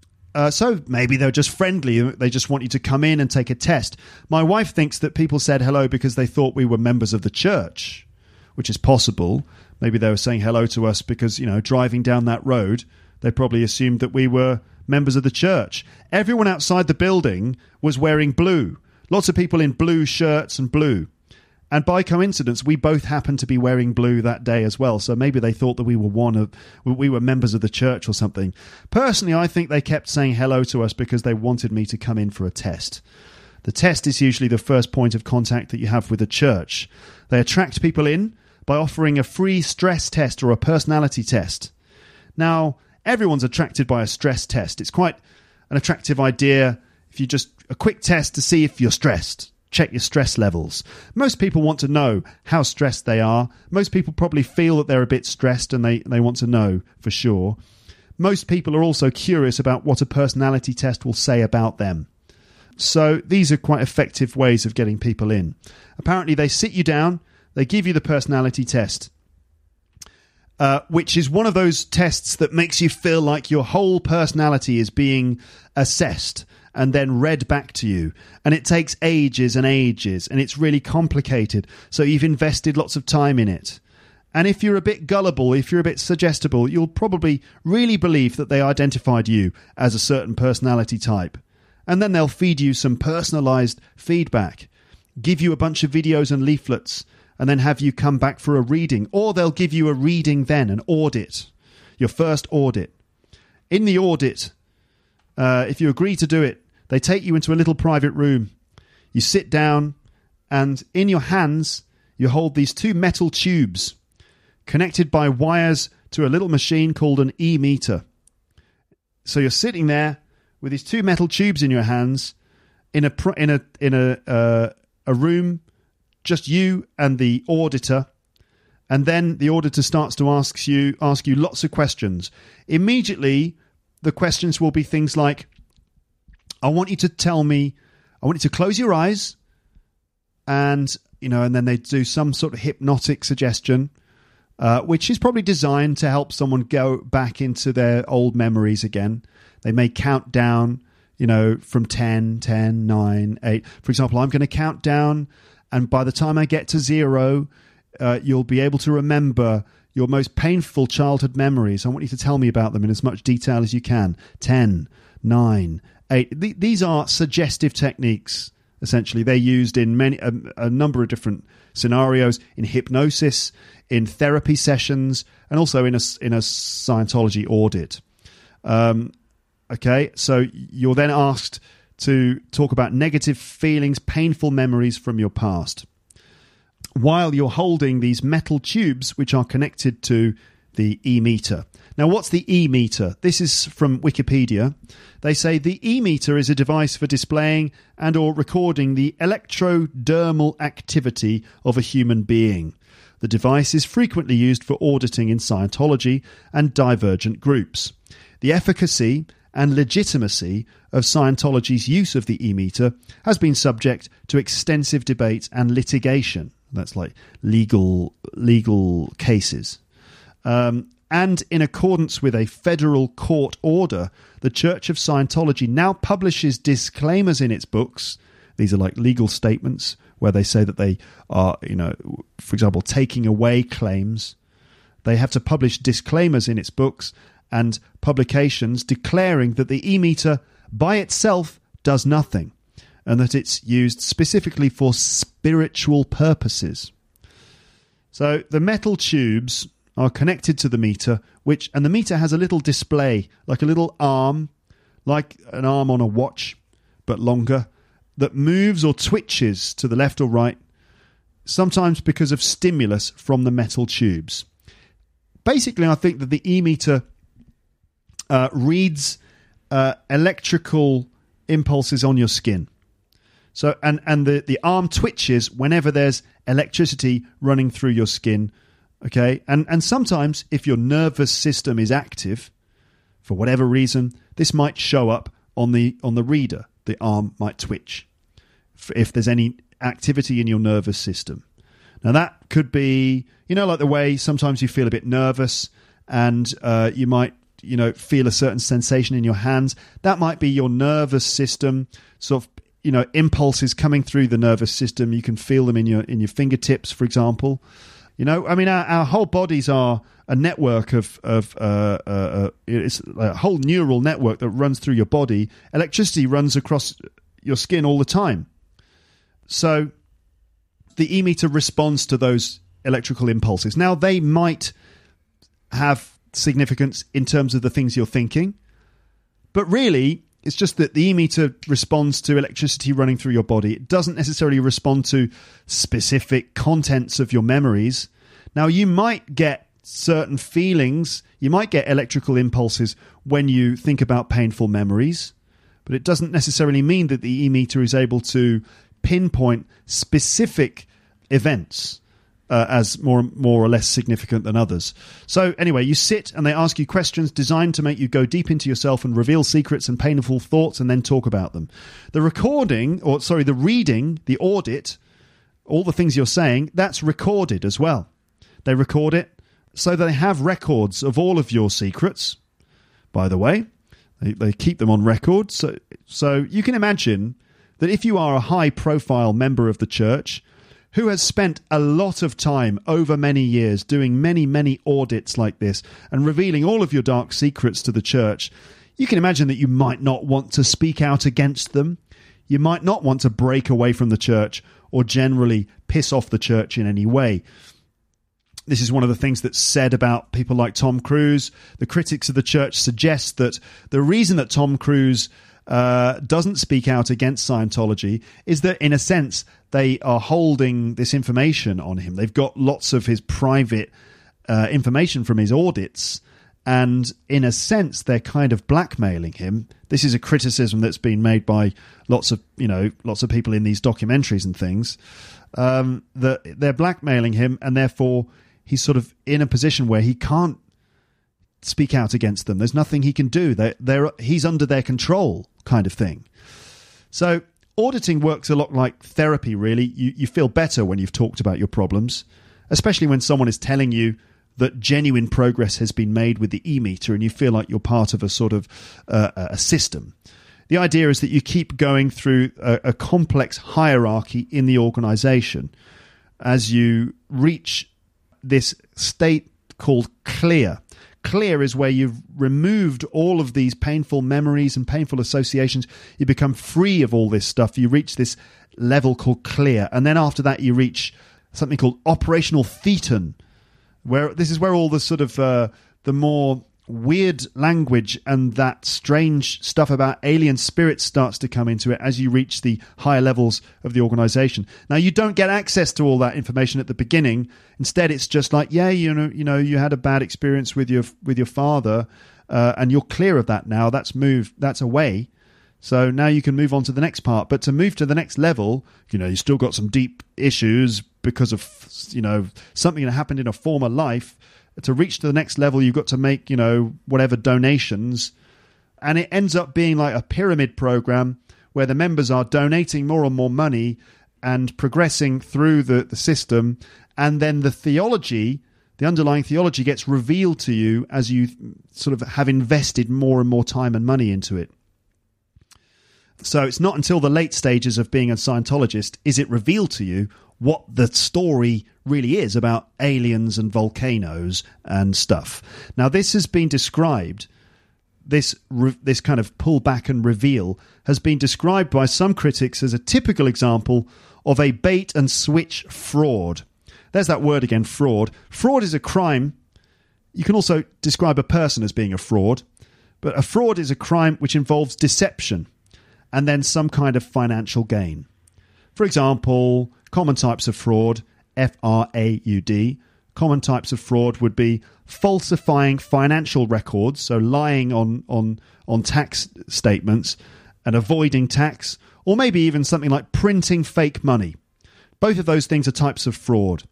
so maybe they're just friendly. They just want you to come in and take a test. My wife thinks that people said hello because they thought we were members of the church, which is possible. Maybe they were saying hello to us because, driving down that road, they probably assumed that we were members of the church. Everyone outside the building was wearing blue. Lots of people in blue shirts and blue. And by coincidence, we both happened to be wearing blue that day as well. So maybe they thought that we were members of the church or something. Personally, I think they kept saying hello to us because they wanted me to come in for a test. The test is usually the first point of contact that you have with the church. They attract people in by offering a free stress test or a personality test. Now, everyone's attracted by a stress test. It's quite an attractive idea if you just a quick test to see if you're stressed. Check your stress levels. Most people want to know how stressed they are. Most people probably feel that they're a bit stressed and they want to know for sure. Most people are also curious about what a personality test will say about them. So these are quite effective ways of getting people in. Apparently they sit you down, they give you the personality test, which is one of those tests that makes you feel like your whole personality is being assessed and then read back to you. And it takes ages and ages, and it's really complicated. So you've invested lots of time in it. And if you're a bit gullible, if you're a bit suggestible, you'll probably really believe that they identified you as a certain personality type. And then they'll feed you some personalised feedback, give you a bunch of videos and leaflets, and then have you come back for a reading. Or they'll give you a reading then, an audit, your first audit. In the audit, if you agree to do it, they take you into a little private room. You sit down, and in your hands, you hold these two metal tubes connected by wires to a little machine called an e-meter. So you're sitting there with these two metal tubes in your hands in a room, just you and the auditor. And then the auditor starts to ask you lots of questions. Immediately, the questions will be things like, I want you to close your eyes, and then they do some sort of hypnotic suggestion, which is probably designed to help someone go back into their old memories again. They may count down, from 10, 9, 8. For example, I'm going to count down, and by the time I get to 0, you'll be able to remember your most painful childhood memories. I want you to tell me about them in as much detail as you can. 10, 9, 8. These are suggestive techniques, essentially. They're used in a number of different scenarios, in hypnosis, in therapy sessions, and also in a Scientology audit. Okay, so you're then asked to talk about negative feelings, painful memories from your past, while you're holding these metal tubes which are connected to the e-meter. Now, what's the e-meter? This is from Wikipedia. They say the e-meter is a device for displaying and or recording the electrodermal activity of a human being. The device is frequently used for auditing in Scientology and divergent groups. The efficacy and legitimacy of Scientology's use of the e-meter has been subject to extensive debate and litigation. That's like legal cases. And in accordance with a federal court order, the Church of Scientology now publishes disclaimers in its books. These are like legal statements where they say that they are, for example, taking away claims They have to publish disclaimers in its books and publications declaring that the e-meter by itself does nothing and that it's used specifically for spiritual purposes. So the metal tubes are connected to the meter, and the meter has a little display, like a little arm, like an arm on a watch, but longer, that moves or twitches to the left or right, sometimes because of stimulus from the metal tubes. Basically, I think that the e-meter reads electrical impulses on your skin. So, and the arm twitches whenever there's electricity running through your skin. Okay, and sometimes if your nervous system is active, for whatever reason, this might show up on the reader. The arm might twitch if there's any activity in your nervous system. Now that could be, like the way sometimes you feel a bit nervous and you might, feel a certain sensation in your hands. That might be your nervous system, sort of, impulses coming through the nervous system. You can feel them in your fingertips, for example. Our whole bodies are a network it's a whole neural network that runs through your body. Electricity runs across your skin all the time. So the e-meter responds to those electrical impulses. Now, they might have significance in terms of the things you're thinking, but really, it's just that the e-meter responds to electricity running through your body. It doesn't necessarily respond to specific contents of your memories. Now, you might get certain feelings. You might get electrical impulses when you think about painful memories, but it doesn't necessarily mean that the e-meter is able to pinpoint specific events as more or less significant than others. So anyway, you sit and they ask you questions designed to make you go deep into yourself and reveal secrets and painful thoughts and then talk about them. The reading, the audit, all the things you're saying, that's recorded as well. They record it so that they have records of all of your secrets, by the way. They keep them on record. So you can imagine that if you are a high-profile member of the church who has spent a lot of time over many years doing many, many audits like this and revealing all of your dark secrets to the church, you can imagine that you might not want to speak out against them. You might not want to break away from the church or generally piss off the church in any way. This is one of the things that's said about people like Tom Cruise. The critics of the church suggest that the reason that Tom Cruise doesn't speak out against Scientology is that, in a sense, they are holding this information on him. They've got lots of his private information from his audits, and in a sense, they're kind of blackmailing him. This is a criticism that's been made by lots of people in these documentaries and things, that they're blackmailing him, and therefore he's sort of in a position where he can't speak out against them. There's nothing he can do. He's under their control, kind of thing. So auditing works a lot like therapy, really. You feel better when you've talked about your problems, especially when someone is telling you that genuine progress has been made with the e-meter and you feel like you're part of a sort of a system. The idea is that you keep going through a complex hierarchy in the organization as you reach this state called clear. Clear is where you've removed all of these painful memories and painful associations. You become free of all this stuff. You reach this level called clear. And then after that, you reach something called operational thetan, where this is where all the sort of the more weird language and that strange stuff about alien spirits starts to come into it as you reach the higher levels of the organization. Now, you don't get access to all that information at the beginning. Instead, it's just like, you had a bad experience with your father, and you're clear of that now. That's away. So now you can move on to the next part. But to move to the next level, you still got some deep issues because of, something that happened in a former life. To reach to the next level, you've got to make, whatever donations. And it ends up being like a pyramid program where the members are donating more and more money and progressing through the system. And then the underlying theology gets revealed to you as you sort of have invested more and more time and money into it. So it's not until the late stages of being a Scientologist is it revealed to you what the story really is about aliens and volcanoes and stuff. Now, this has been described, this kind of pull back and reveal has been described by some critics as a typical example of a bait and switch fraud. There's that word again, fraud. Fraud is a crime. You can also describe a person as being a fraud, but a fraud is a crime which involves deception and then some kind of financial gain. For example, common types of fraud, F-R-A-U-D. Common types of fraud would be falsifying financial records, so lying on tax statements and avoiding tax, or maybe even something like printing fake money. Both of those things are types of fraud.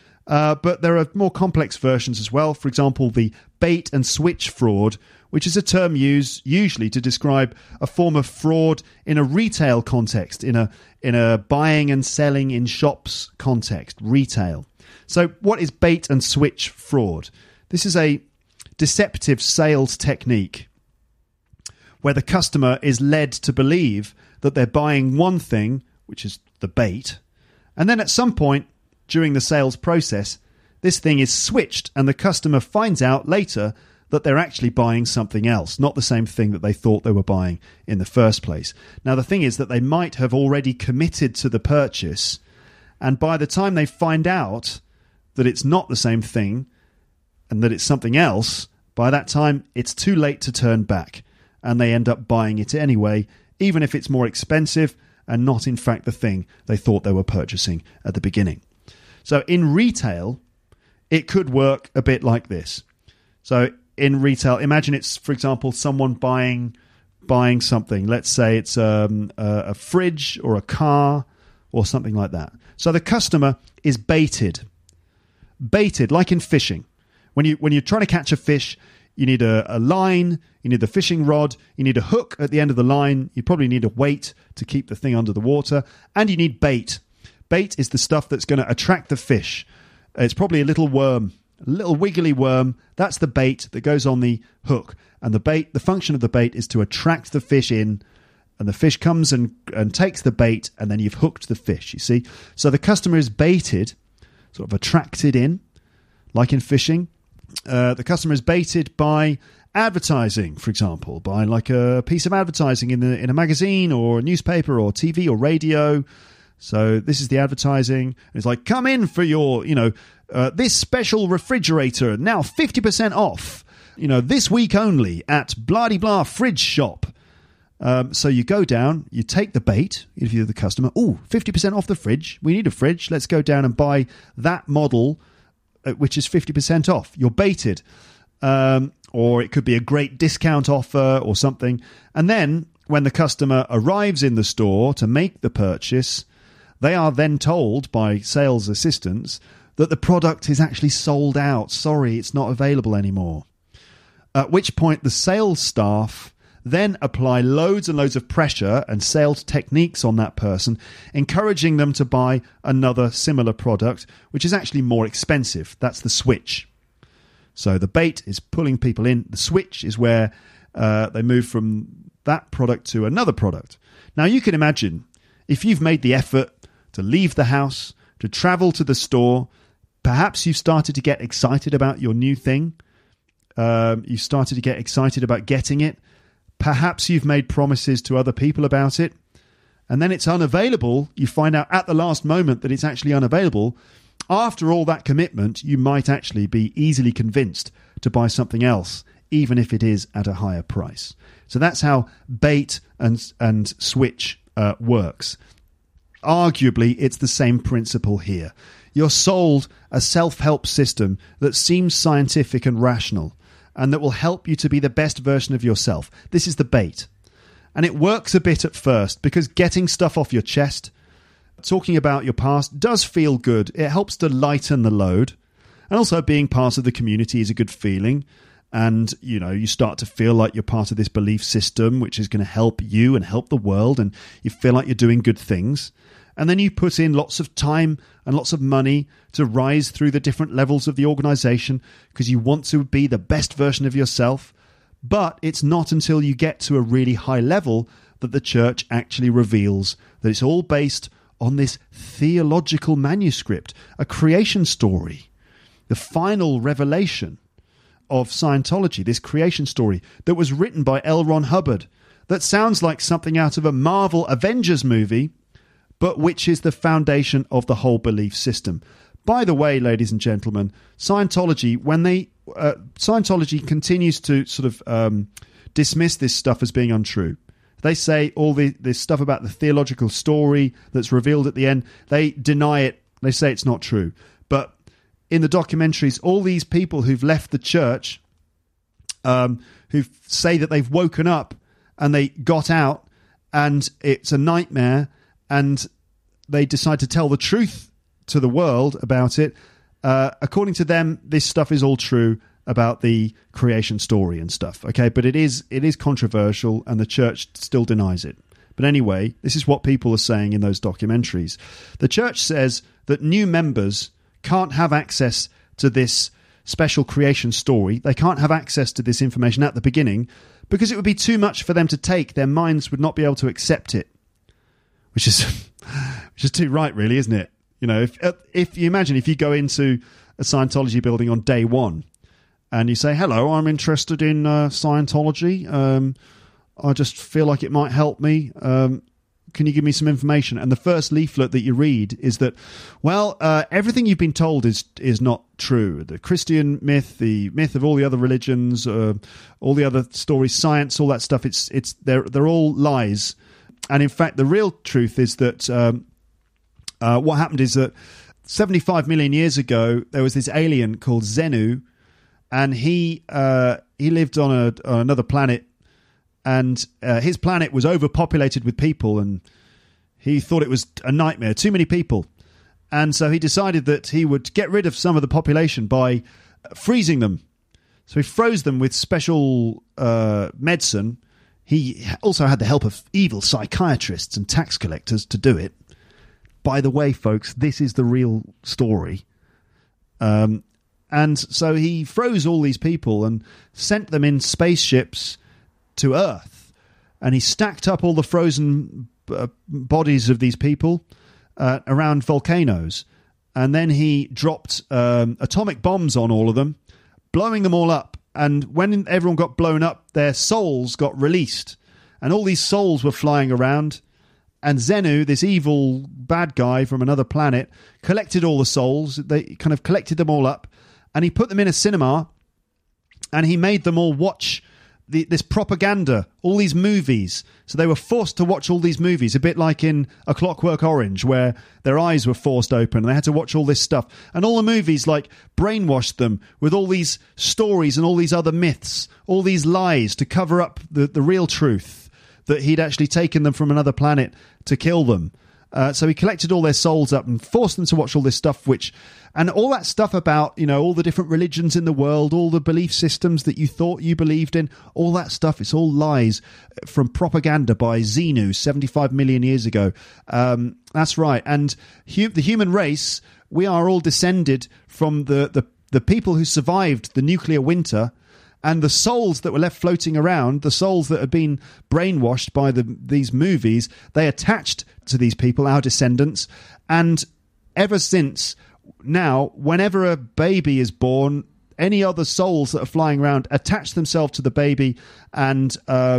But there are more complex versions as well. For example, the bait and switch fraud, which is a term used usually to describe a form of fraud in a retail context, in a buying and selling in shops context, retail. So what is bait and switch fraud? This is a deceptive sales technique where the customer is led to believe that they're buying one thing, which is the bait, and then at some point during the sales process, this thing is switched and the customer finds out later that they're actually buying something else, not the same thing that they thought they were buying in the first place. Now, the thing is that they might have already committed to the purchase, and by the time they find out that it's not the same thing and that it's something else, by that time it's too late to turn back, and they end up buying it anyway, even if it's more expensive and not in fact the thing they thought they were purchasing at the beginning. So in retail, it could work a bit like this. So in retail, imagine it's, for example, someone buying something. Let's say it's a fridge or a car or something like that. So the customer is baited, like in fishing. When you're trying to catch a fish, you need a line, you need the fishing rod, you need a hook at the end of the line, you probably need a weight to keep the thing under the water, and you need bait. Bait is the stuff that's going to attract the fish. It's probably a little worm, a little wiggly worm. That's the bait that goes on the hook. And the function of the bait is to attract the fish in, and the fish comes and takes the bait, and then you've hooked the fish, you see. So the customer is baited, sort of attracted in, like in fishing. The customer is baited by advertising, for example, by like a piece of advertising in a magazine or a newspaper or TV or radio. So this is the advertising. It's like, come in for your, this special refrigerator, now 50% off, this week only at blah-de-blah fridge shop. So you go down, you take the bait, if you're the customer, 50% off the fridge. We need a fridge. Let's go down and buy that model, which is 50% off. You're baited. Or it could be a great discount offer or something. And then when the customer arrives in the store to make the purchase, they are then told by sales assistants that the product is actually sold out. Sorry, it's not available anymore. At which point the sales staff then apply loads and loads of pressure and sales techniques on that person, encouraging them to buy another similar product, which is actually more expensive. That's the switch. So the bait is pulling people in. The switch is where they move from that product to another product. Now, you can imagine if you've made the effort to leave the house, to travel to the store, perhaps you've started to get excited about your new thing. You've started to get excited about getting it. Perhaps you've made promises to other people about it, and then it's unavailable. You find out at the last moment that it's actually unavailable. After all that commitment, you might actually be easily convinced to buy something else, even if it is at a higher price. So that's how bait and switch works. Arguably, it's the same principle here. You're sold a self-help system that seems scientific and rational, and that will help you to be the best version of yourself. This is the bait. And it works a bit at first, because getting stuff off your chest, talking about your past, does feel good. It helps to lighten the load. And also being part of the community is a good feeling. And, you start to feel like you're part of this belief system, which is going to help you and help the world. And you feel like you're doing good things. And then you put in lots of time and lots of money to rise through the different levels of the organization because you want to be the best version of yourself. But it's not until you get to a really high level that the church actually reveals that it's all based on this theological manuscript, a creation story, the final revelation of Scientology, this creation story that was written by L. Ron Hubbard, that sounds like something out of a Marvel Avengers movie, but which is the foundation of the whole belief system. By the way, ladies and gentlemen, Scientology, Scientology continues to sort of dismiss this stuff as being untrue. They say all this stuff about the theological story that's revealed at the end, they deny it. They say it's not true. But in the documentaries, all these people who've left the church, who say that they've woken up and they got out and it's a nightmare, and they decide to tell the truth to the world about it. According to them, this stuff is all true about the creation story and stuff. Okay, but it is controversial, and the church still denies it. But anyway, this is what people are saying in those documentaries. The church says that new members can't have access to this special creation story. They can't have access to this information at the beginning because it would be too much for them to take. Their minds would not be able to accept it, which is too right, really, isn't it? You know, if you imagine if you go into a Scientology building on day one and you say, "Hello, I'm interested in Scientology. I just feel like it might help me. Can you give me some information?" And the first leaflet that you read is that, well, everything you've been told is not true. The Christian myth, the myth of all the other religions, all the other stories, science, all that stuff, they're all lies. And in fact, the real truth is that what happened is that 75 million years ago, there was this alien called Xenu, and he lived on another planet. And his planet was overpopulated with people, and he thought it was a nightmare, too many people. And so he decided that he would get rid of some of the population by freezing them. So he froze them with special medicine. He also had the help of evil psychiatrists and tax collectors to do it. By the way, folks, this is the real story. And so he froze all these people and sent them in spaceships to Earth, and he stacked up all the frozen bodies of these people around volcanoes, and then he dropped atomic bombs on all of them, blowing them all up. And when everyone got blown up, their souls got released, and all these souls were flying around. And Xenu, this evil bad guy from another planet, collected all the souls. They kind of collected them all up, and he put them in a cinema, and he made them all watch this propaganda, all these movies. So they were forced to watch all these movies, a bit like in A Clockwork Orange, where their eyes were forced open and they had to watch all this stuff. And all the movies like brainwashed them with all these stories and all these other myths, all these lies to cover up the real truth, that he'd actually taken them from another planet to kill them. So he collected all their souls up and forced them to watch all this stuff, and all that stuff about, you know, all the different religions in the world, all the belief systems that you thought you believed in, all that stuff, it's all lies from propaganda by Xenu 75 million years ago. That's right. And the human race, we are all descended from the people who survived the nuclear winter. And the souls that were left floating around, the souls that had been brainwashed by these movies, they attached to these people, our descendants. And ever since now, whenever a baby is born, any other souls that are flying around attach themselves to the baby, and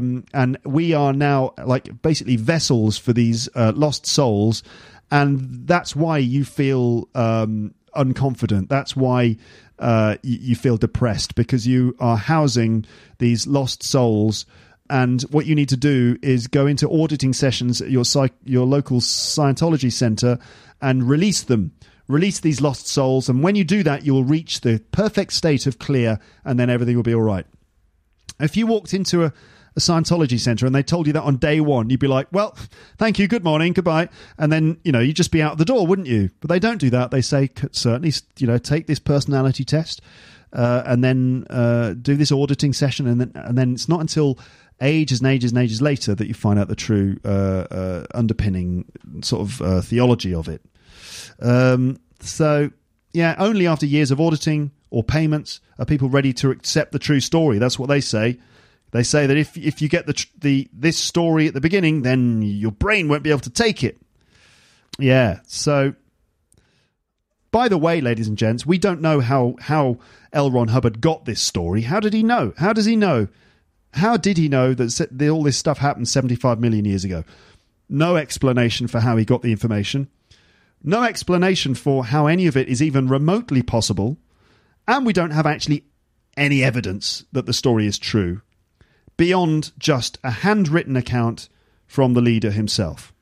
we are now like basically vessels for these lost souls. And that's why you feel unconfident. That's why you feel depressed, because you are housing these lost souls. And what you need to do is go into auditing sessions at your local Scientology center and release them. Release these lost souls. And when you do that, you will reach the perfect state of clear, and then everything will be all right. If you walked into a Scientology center and they told you that on day one, you'd be like, well, thank you, good morning, goodbye. And then, you know, you'd just be out the door, wouldn't you? But they don't do that. They say, certainly, you know, take this personality test and then do this auditing session. And then it's not until ages and ages and ages later that you find out the true underpinning sort of theology of it. So, yeah, only after years of auditing or payments are people ready to accept the true story. That's what they say. They say that if you get this story at the beginning, then your brain won't be able to take it. Yeah. So, by the way, ladies and gents, we don't know how L. Ron Hubbard got this story. How did he know? How does he know? How did he know that all this stuff happened 75 million years ago? No explanation for how he got the information. No explanation for how any of it is even remotely possible. And we don't have actually any evidence that the story is true, beyond just a handwritten account from the leader himself.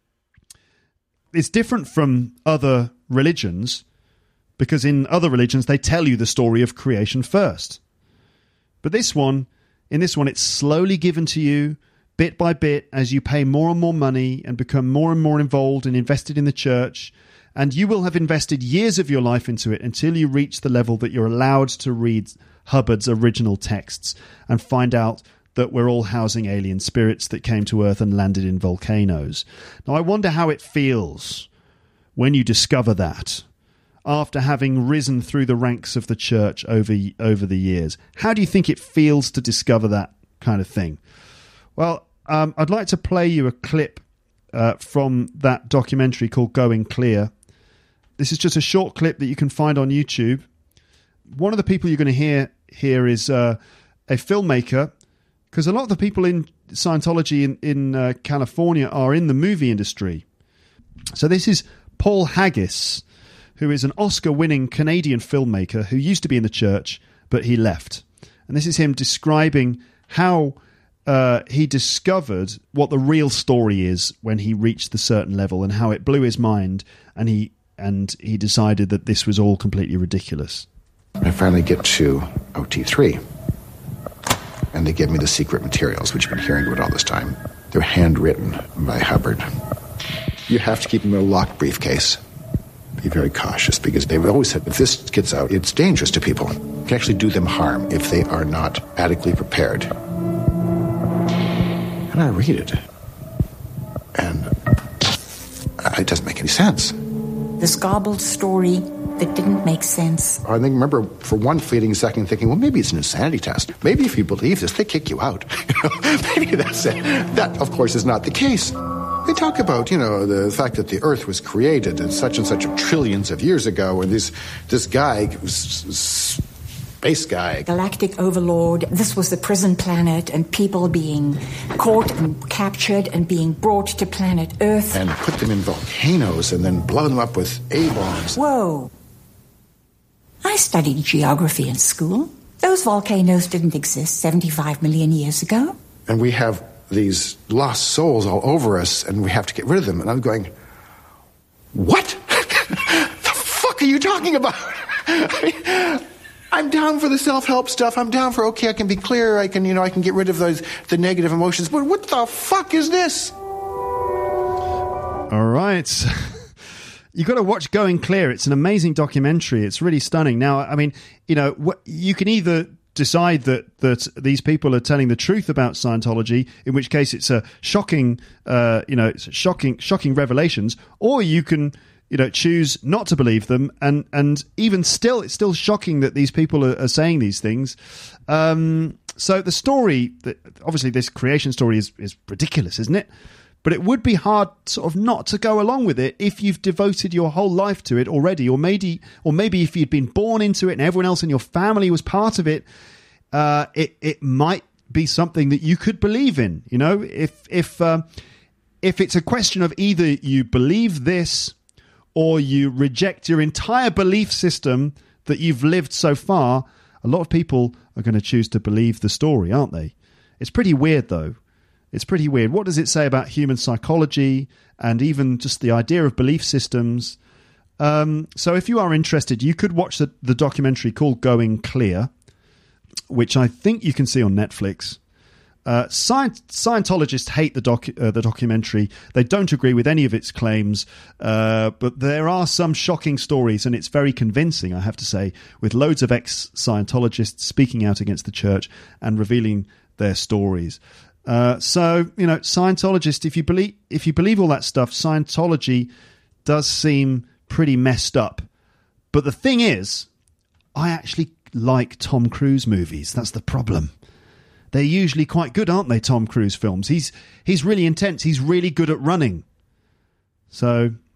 It's different from other religions, because in other religions they tell you the story of creation first. But in this one, it's slowly given to you, bit by bit, as you pay more and more money and become more and more involved and invested in the church. And you will have invested years of your life into it until you reach the level that you're allowed to read Hubbard's original texts and find out that we're all housing alien spirits that came to Earth and landed in volcanoes. Now, I wonder how it feels when you discover that, after having risen through the ranks of the church over the years. How do you think it feels to discover that kind of thing? Well, I'd like to play you a clip from that documentary called Going Clear. This is just a short clip that you can find on YouTube. One of the people you're going to hear here is a filmmaker, because a lot of the people in Scientology in California are in the movie industry. So this is Paul Haggis, who is an Oscar-winning Canadian filmmaker who used to be in the church, but he left. And this is him describing how he discovered what the real story is when he reached the certain level, and how it blew his mind, and he decided that this was all completely ridiculous. I finally get to OT3, and they give me the secret materials, which I've been hearing about all this time. They're handwritten by Hubbard. You have to keep them in a locked briefcase. Be very cautious, because they've always said if this gets out, it's dangerous to people. It can actually do them harm if they are not adequately prepared. And I read it, and it doesn't make any sense. This garbled story that didn't make sense. I think, remember, for one fleeting second, thinking, well, maybe it's an insanity test. Maybe if you believe this, they kick you out. Maybe that's it. That, of course, is not the case. They talk about, the fact that the Earth was created and such trillions of years ago, and this guy, space guy. Galactic overlord. This was the prison planet, and people being caught and captured and being brought to planet Earth. And put them in volcanoes and then blow them up with A-bombs. Whoa. I studied geography in school. Those volcanoes didn't exist 75 million years ago. And we have these lost souls all over us, and we have to get rid of them. And I'm going, what? The fuck are you talking about? I'm down for the self-help stuff. I'm down for, okay, I can be clear. I can get rid of the negative emotions. But what the fuck is this? All right. You got to watch Going Clear. It's an amazing documentary. It's really stunning. Now, I mean, you can either decide that these people are telling the truth about Scientology, in which case it's a shocking, shocking revelations, or you can, choose not to believe them, and even still, it's still shocking that these people are saying these things. So the story, obviously, this creation story is ridiculous, isn't it? But it would be hard sort of not to go along with it if you've devoted your whole life to it already, or maybe if you'd been born into it and everyone else in your family was part of it, it might be something that you could believe in. If it's a question of either you believe this or you reject your entire belief system that you've lived so far, a lot of people are going to choose to believe the story, aren't they? It's pretty weird, though. It's pretty weird. What does it say about human psychology and even just the idea of belief systems? So if you are interested, you could watch the documentary called Going Clear, which I think you can see on Netflix. Scientologists hate the documentary. They don't agree with any of its claims, but there are some shocking stories, and it's very convincing, I have to say, with loads of ex-Scientologists speaking out against the church and revealing their stories. So, Scientologists, if you believe all that stuff, Scientology does seem pretty messed up. But the thing is, I actually like Tom Cruise movies. That's the problem. They're usually quite good, aren't they, Tom Cruise films? He's really intense. He's really good at running. So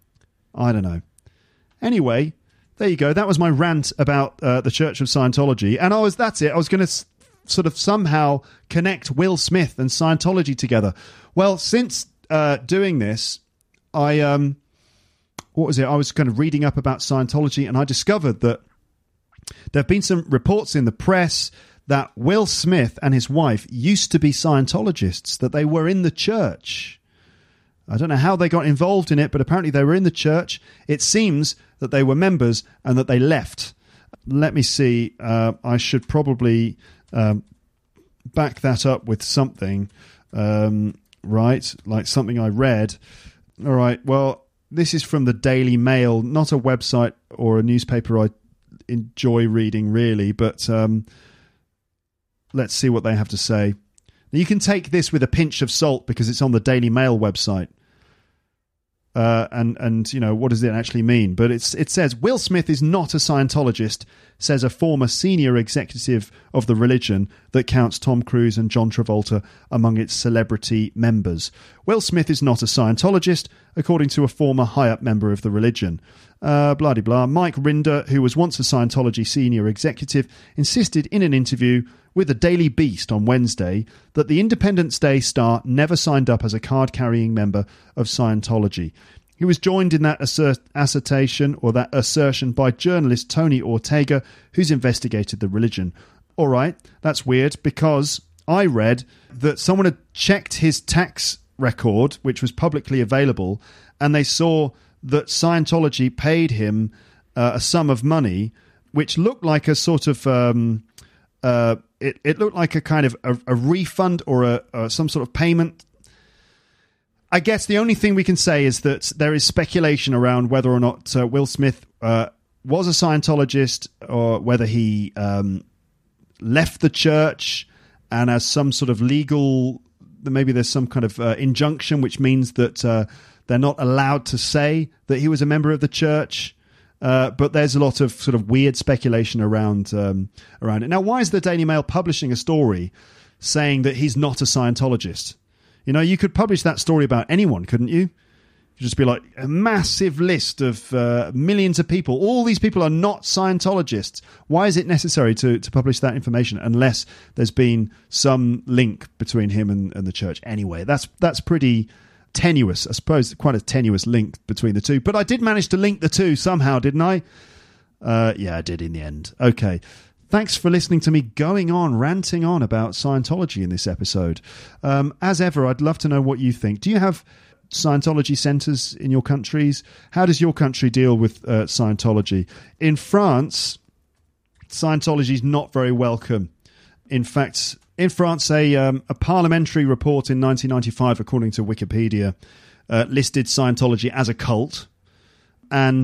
I don't know. Anyway, there you go. That was my rant about the Church of Scientology. And that's it. I was going to sort of somehow connect Will Smith and Scientology together. Well, since doing this, I was kind of reading up about Scientology, and I discovered that there have been some reports in the press that Will Smith and his wife used to be Scientologists, that they were in the church. I don't know how they got involved in it, but apparently they were in the church. It seems that they were members and that they left. Let me see. I should probably back that up with something, right? Like something I read. All right, well, this is from the Daily Mail, not a website or a newspaper I enjoy reading, really, but let's see what they have to say. Now, you can take this with a pinch of salt because it's on the Daily Mail website. And you know, what does it actually mean? But it says, Will Smith is not a Scientologist, says a former senior executive of the religion that counts Tom Cruise and John Travolta among its celebrity members. Will Smith is not a Scientologist, according to a former high-up member of the religion. Blah-de-blah. Mike Rinder, who was once a Scientology senior executive, insisted in an interview with the Daily Beast on Wednesday that the Independence Day star never signed up as a card-carrying member of Scientology. He was joined in that assertion by journalist Tony Ortega, who's investigated the religion. All right, that's weird, because I read that someone had checked his tax record, which was publicly available, and they saw that Scientology paid him a sum of money, which looked like a sort of... It looked like a kind of a refund or some sort of payment. I guess the only thing we can say is that there is speculation around whether or not Will Smith was a Scientologist, or whether he left the church and as some sort of legal... Maybe there's some kind of injunction, which means that they're not allowed to say that he was a member of the church. But there's a lot of sort of weird speculation around it. Now, why is the Daily Mail publishing a story saying that he's not a Scientologist? You know, you could publish that story about anyone, couldn't you? You'd just be like, a massive list of millions of people. All these people are not Scientologists. Why is it necessary to publish that information unless there's been some link between him and the church? Anyway, that's pretty... tenuous, I suppose, quite a tenuous link between the two. But I did manage to link the two somehow, didn't I? Yeah, I did in the end. Okay. Thanks for listening to me ranting on about Scientology in this episode. As ever, I'd love to know what you think. Do you have Scientology centres in your countries? How does your country deal with Scientology? In France, Scientology is not very welcome. In fact... in France, a parliamentary report in 1995, according to Wikipedia, listed Scientology as a cult. And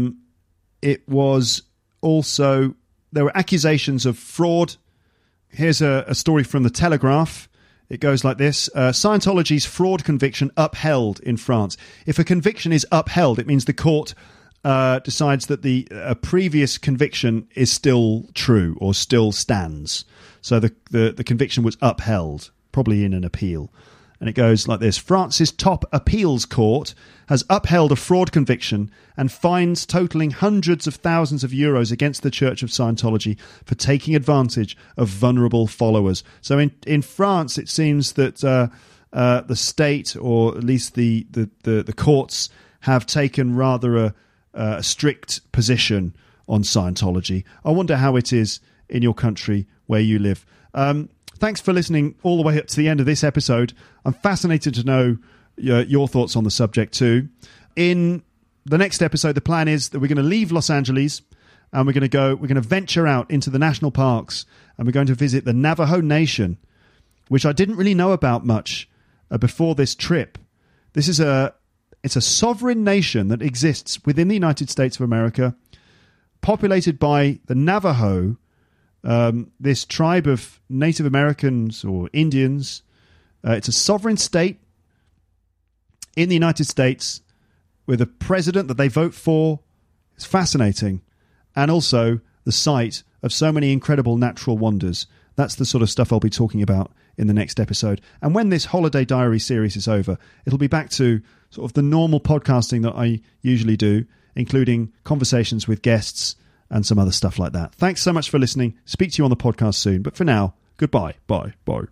it was also... there were accusations of fraud. Here's a story from The Telegraph. It goes like this. Scientology's fraud conviction upheld in France. If a conviction is upheld, it means the court decides that the previous conviction is still true or still stands. So the conviction was upheld, probably in an appeal. And it goes like this. France's top appeals court has upheld a fraud conviction and fines totaling hundreds of thousands of euros against the Church of Scientology for taking advantage of vulnerable followers. So in France, it seems that the state, or at least the courts, have taken rather a strict position on Scientology. I wonder how it is in your country where you live. Thanks for listening all the way up to the end of this episode. I'm fascinated to know your thoughts on the subject too. In the next episode, the plan is that we're going to leave Los Angeles and we're going to venture out into the national parks, and we're going to visit the Navajo Nation, which I didn't really know about much before this trip. It's a sovereign nation that exists within the United States of America, populated by the Navajo, this tribe of Native Americans or Indians. It's a sovereign state in the United States with a president that they vote for. It's fascinating. And also the site of so many incredible natural wonders That's the sort of stuff I'll be talking about in the next episode. And when this Holiday Diary series is over, it'll be back to sort of the normal podcasting that I usually do, including conversations with guests and some other stuff like that. Thanks so much for listening. Speak to you on the podcast soon. But for now, goodbye. Bye.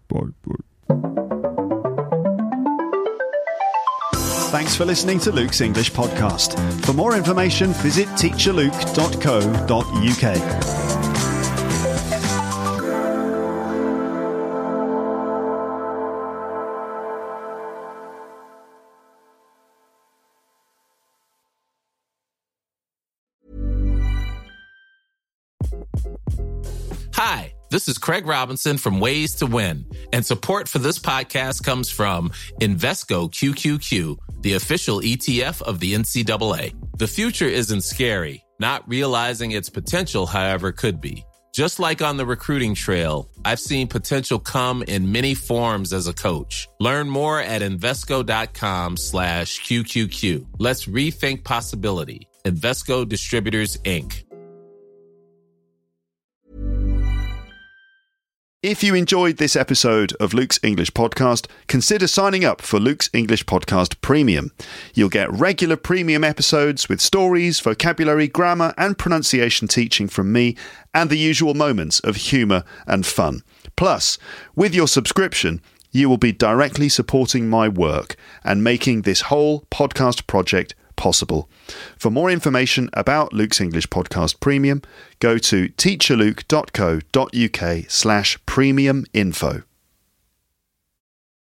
Thanks for listening to Luke's English Podcast. For more information, visit teacherluke.co.uk. Hi, this is Craig Robinson from Ways to Win, and support for this podcast comes from Invesco QQQ, the official ETF of the NCAA. The future isn't scary. Not realizing its potential, however, could be. Just like on the recruiting trail, I've seen potential come in many forms as a coach. Learn more at Invesco.com/QQQ. Let's rethink possibility. Invesco Distributors, Inc. If you enjoyed this episode of Luke's English Podcast, consider signing up for Luke's English Podcast Premium. You'll get regular premium episodes with stories, vocabulary, grammar and pronunciation teaching from me and the usual moments of humour and fun. Plus, with your subscription, you will be directly supporting my work and making this whole podcast project possible. For more information about Luke's English Podcast Premium, go to teacherluke.co.uk/premium info.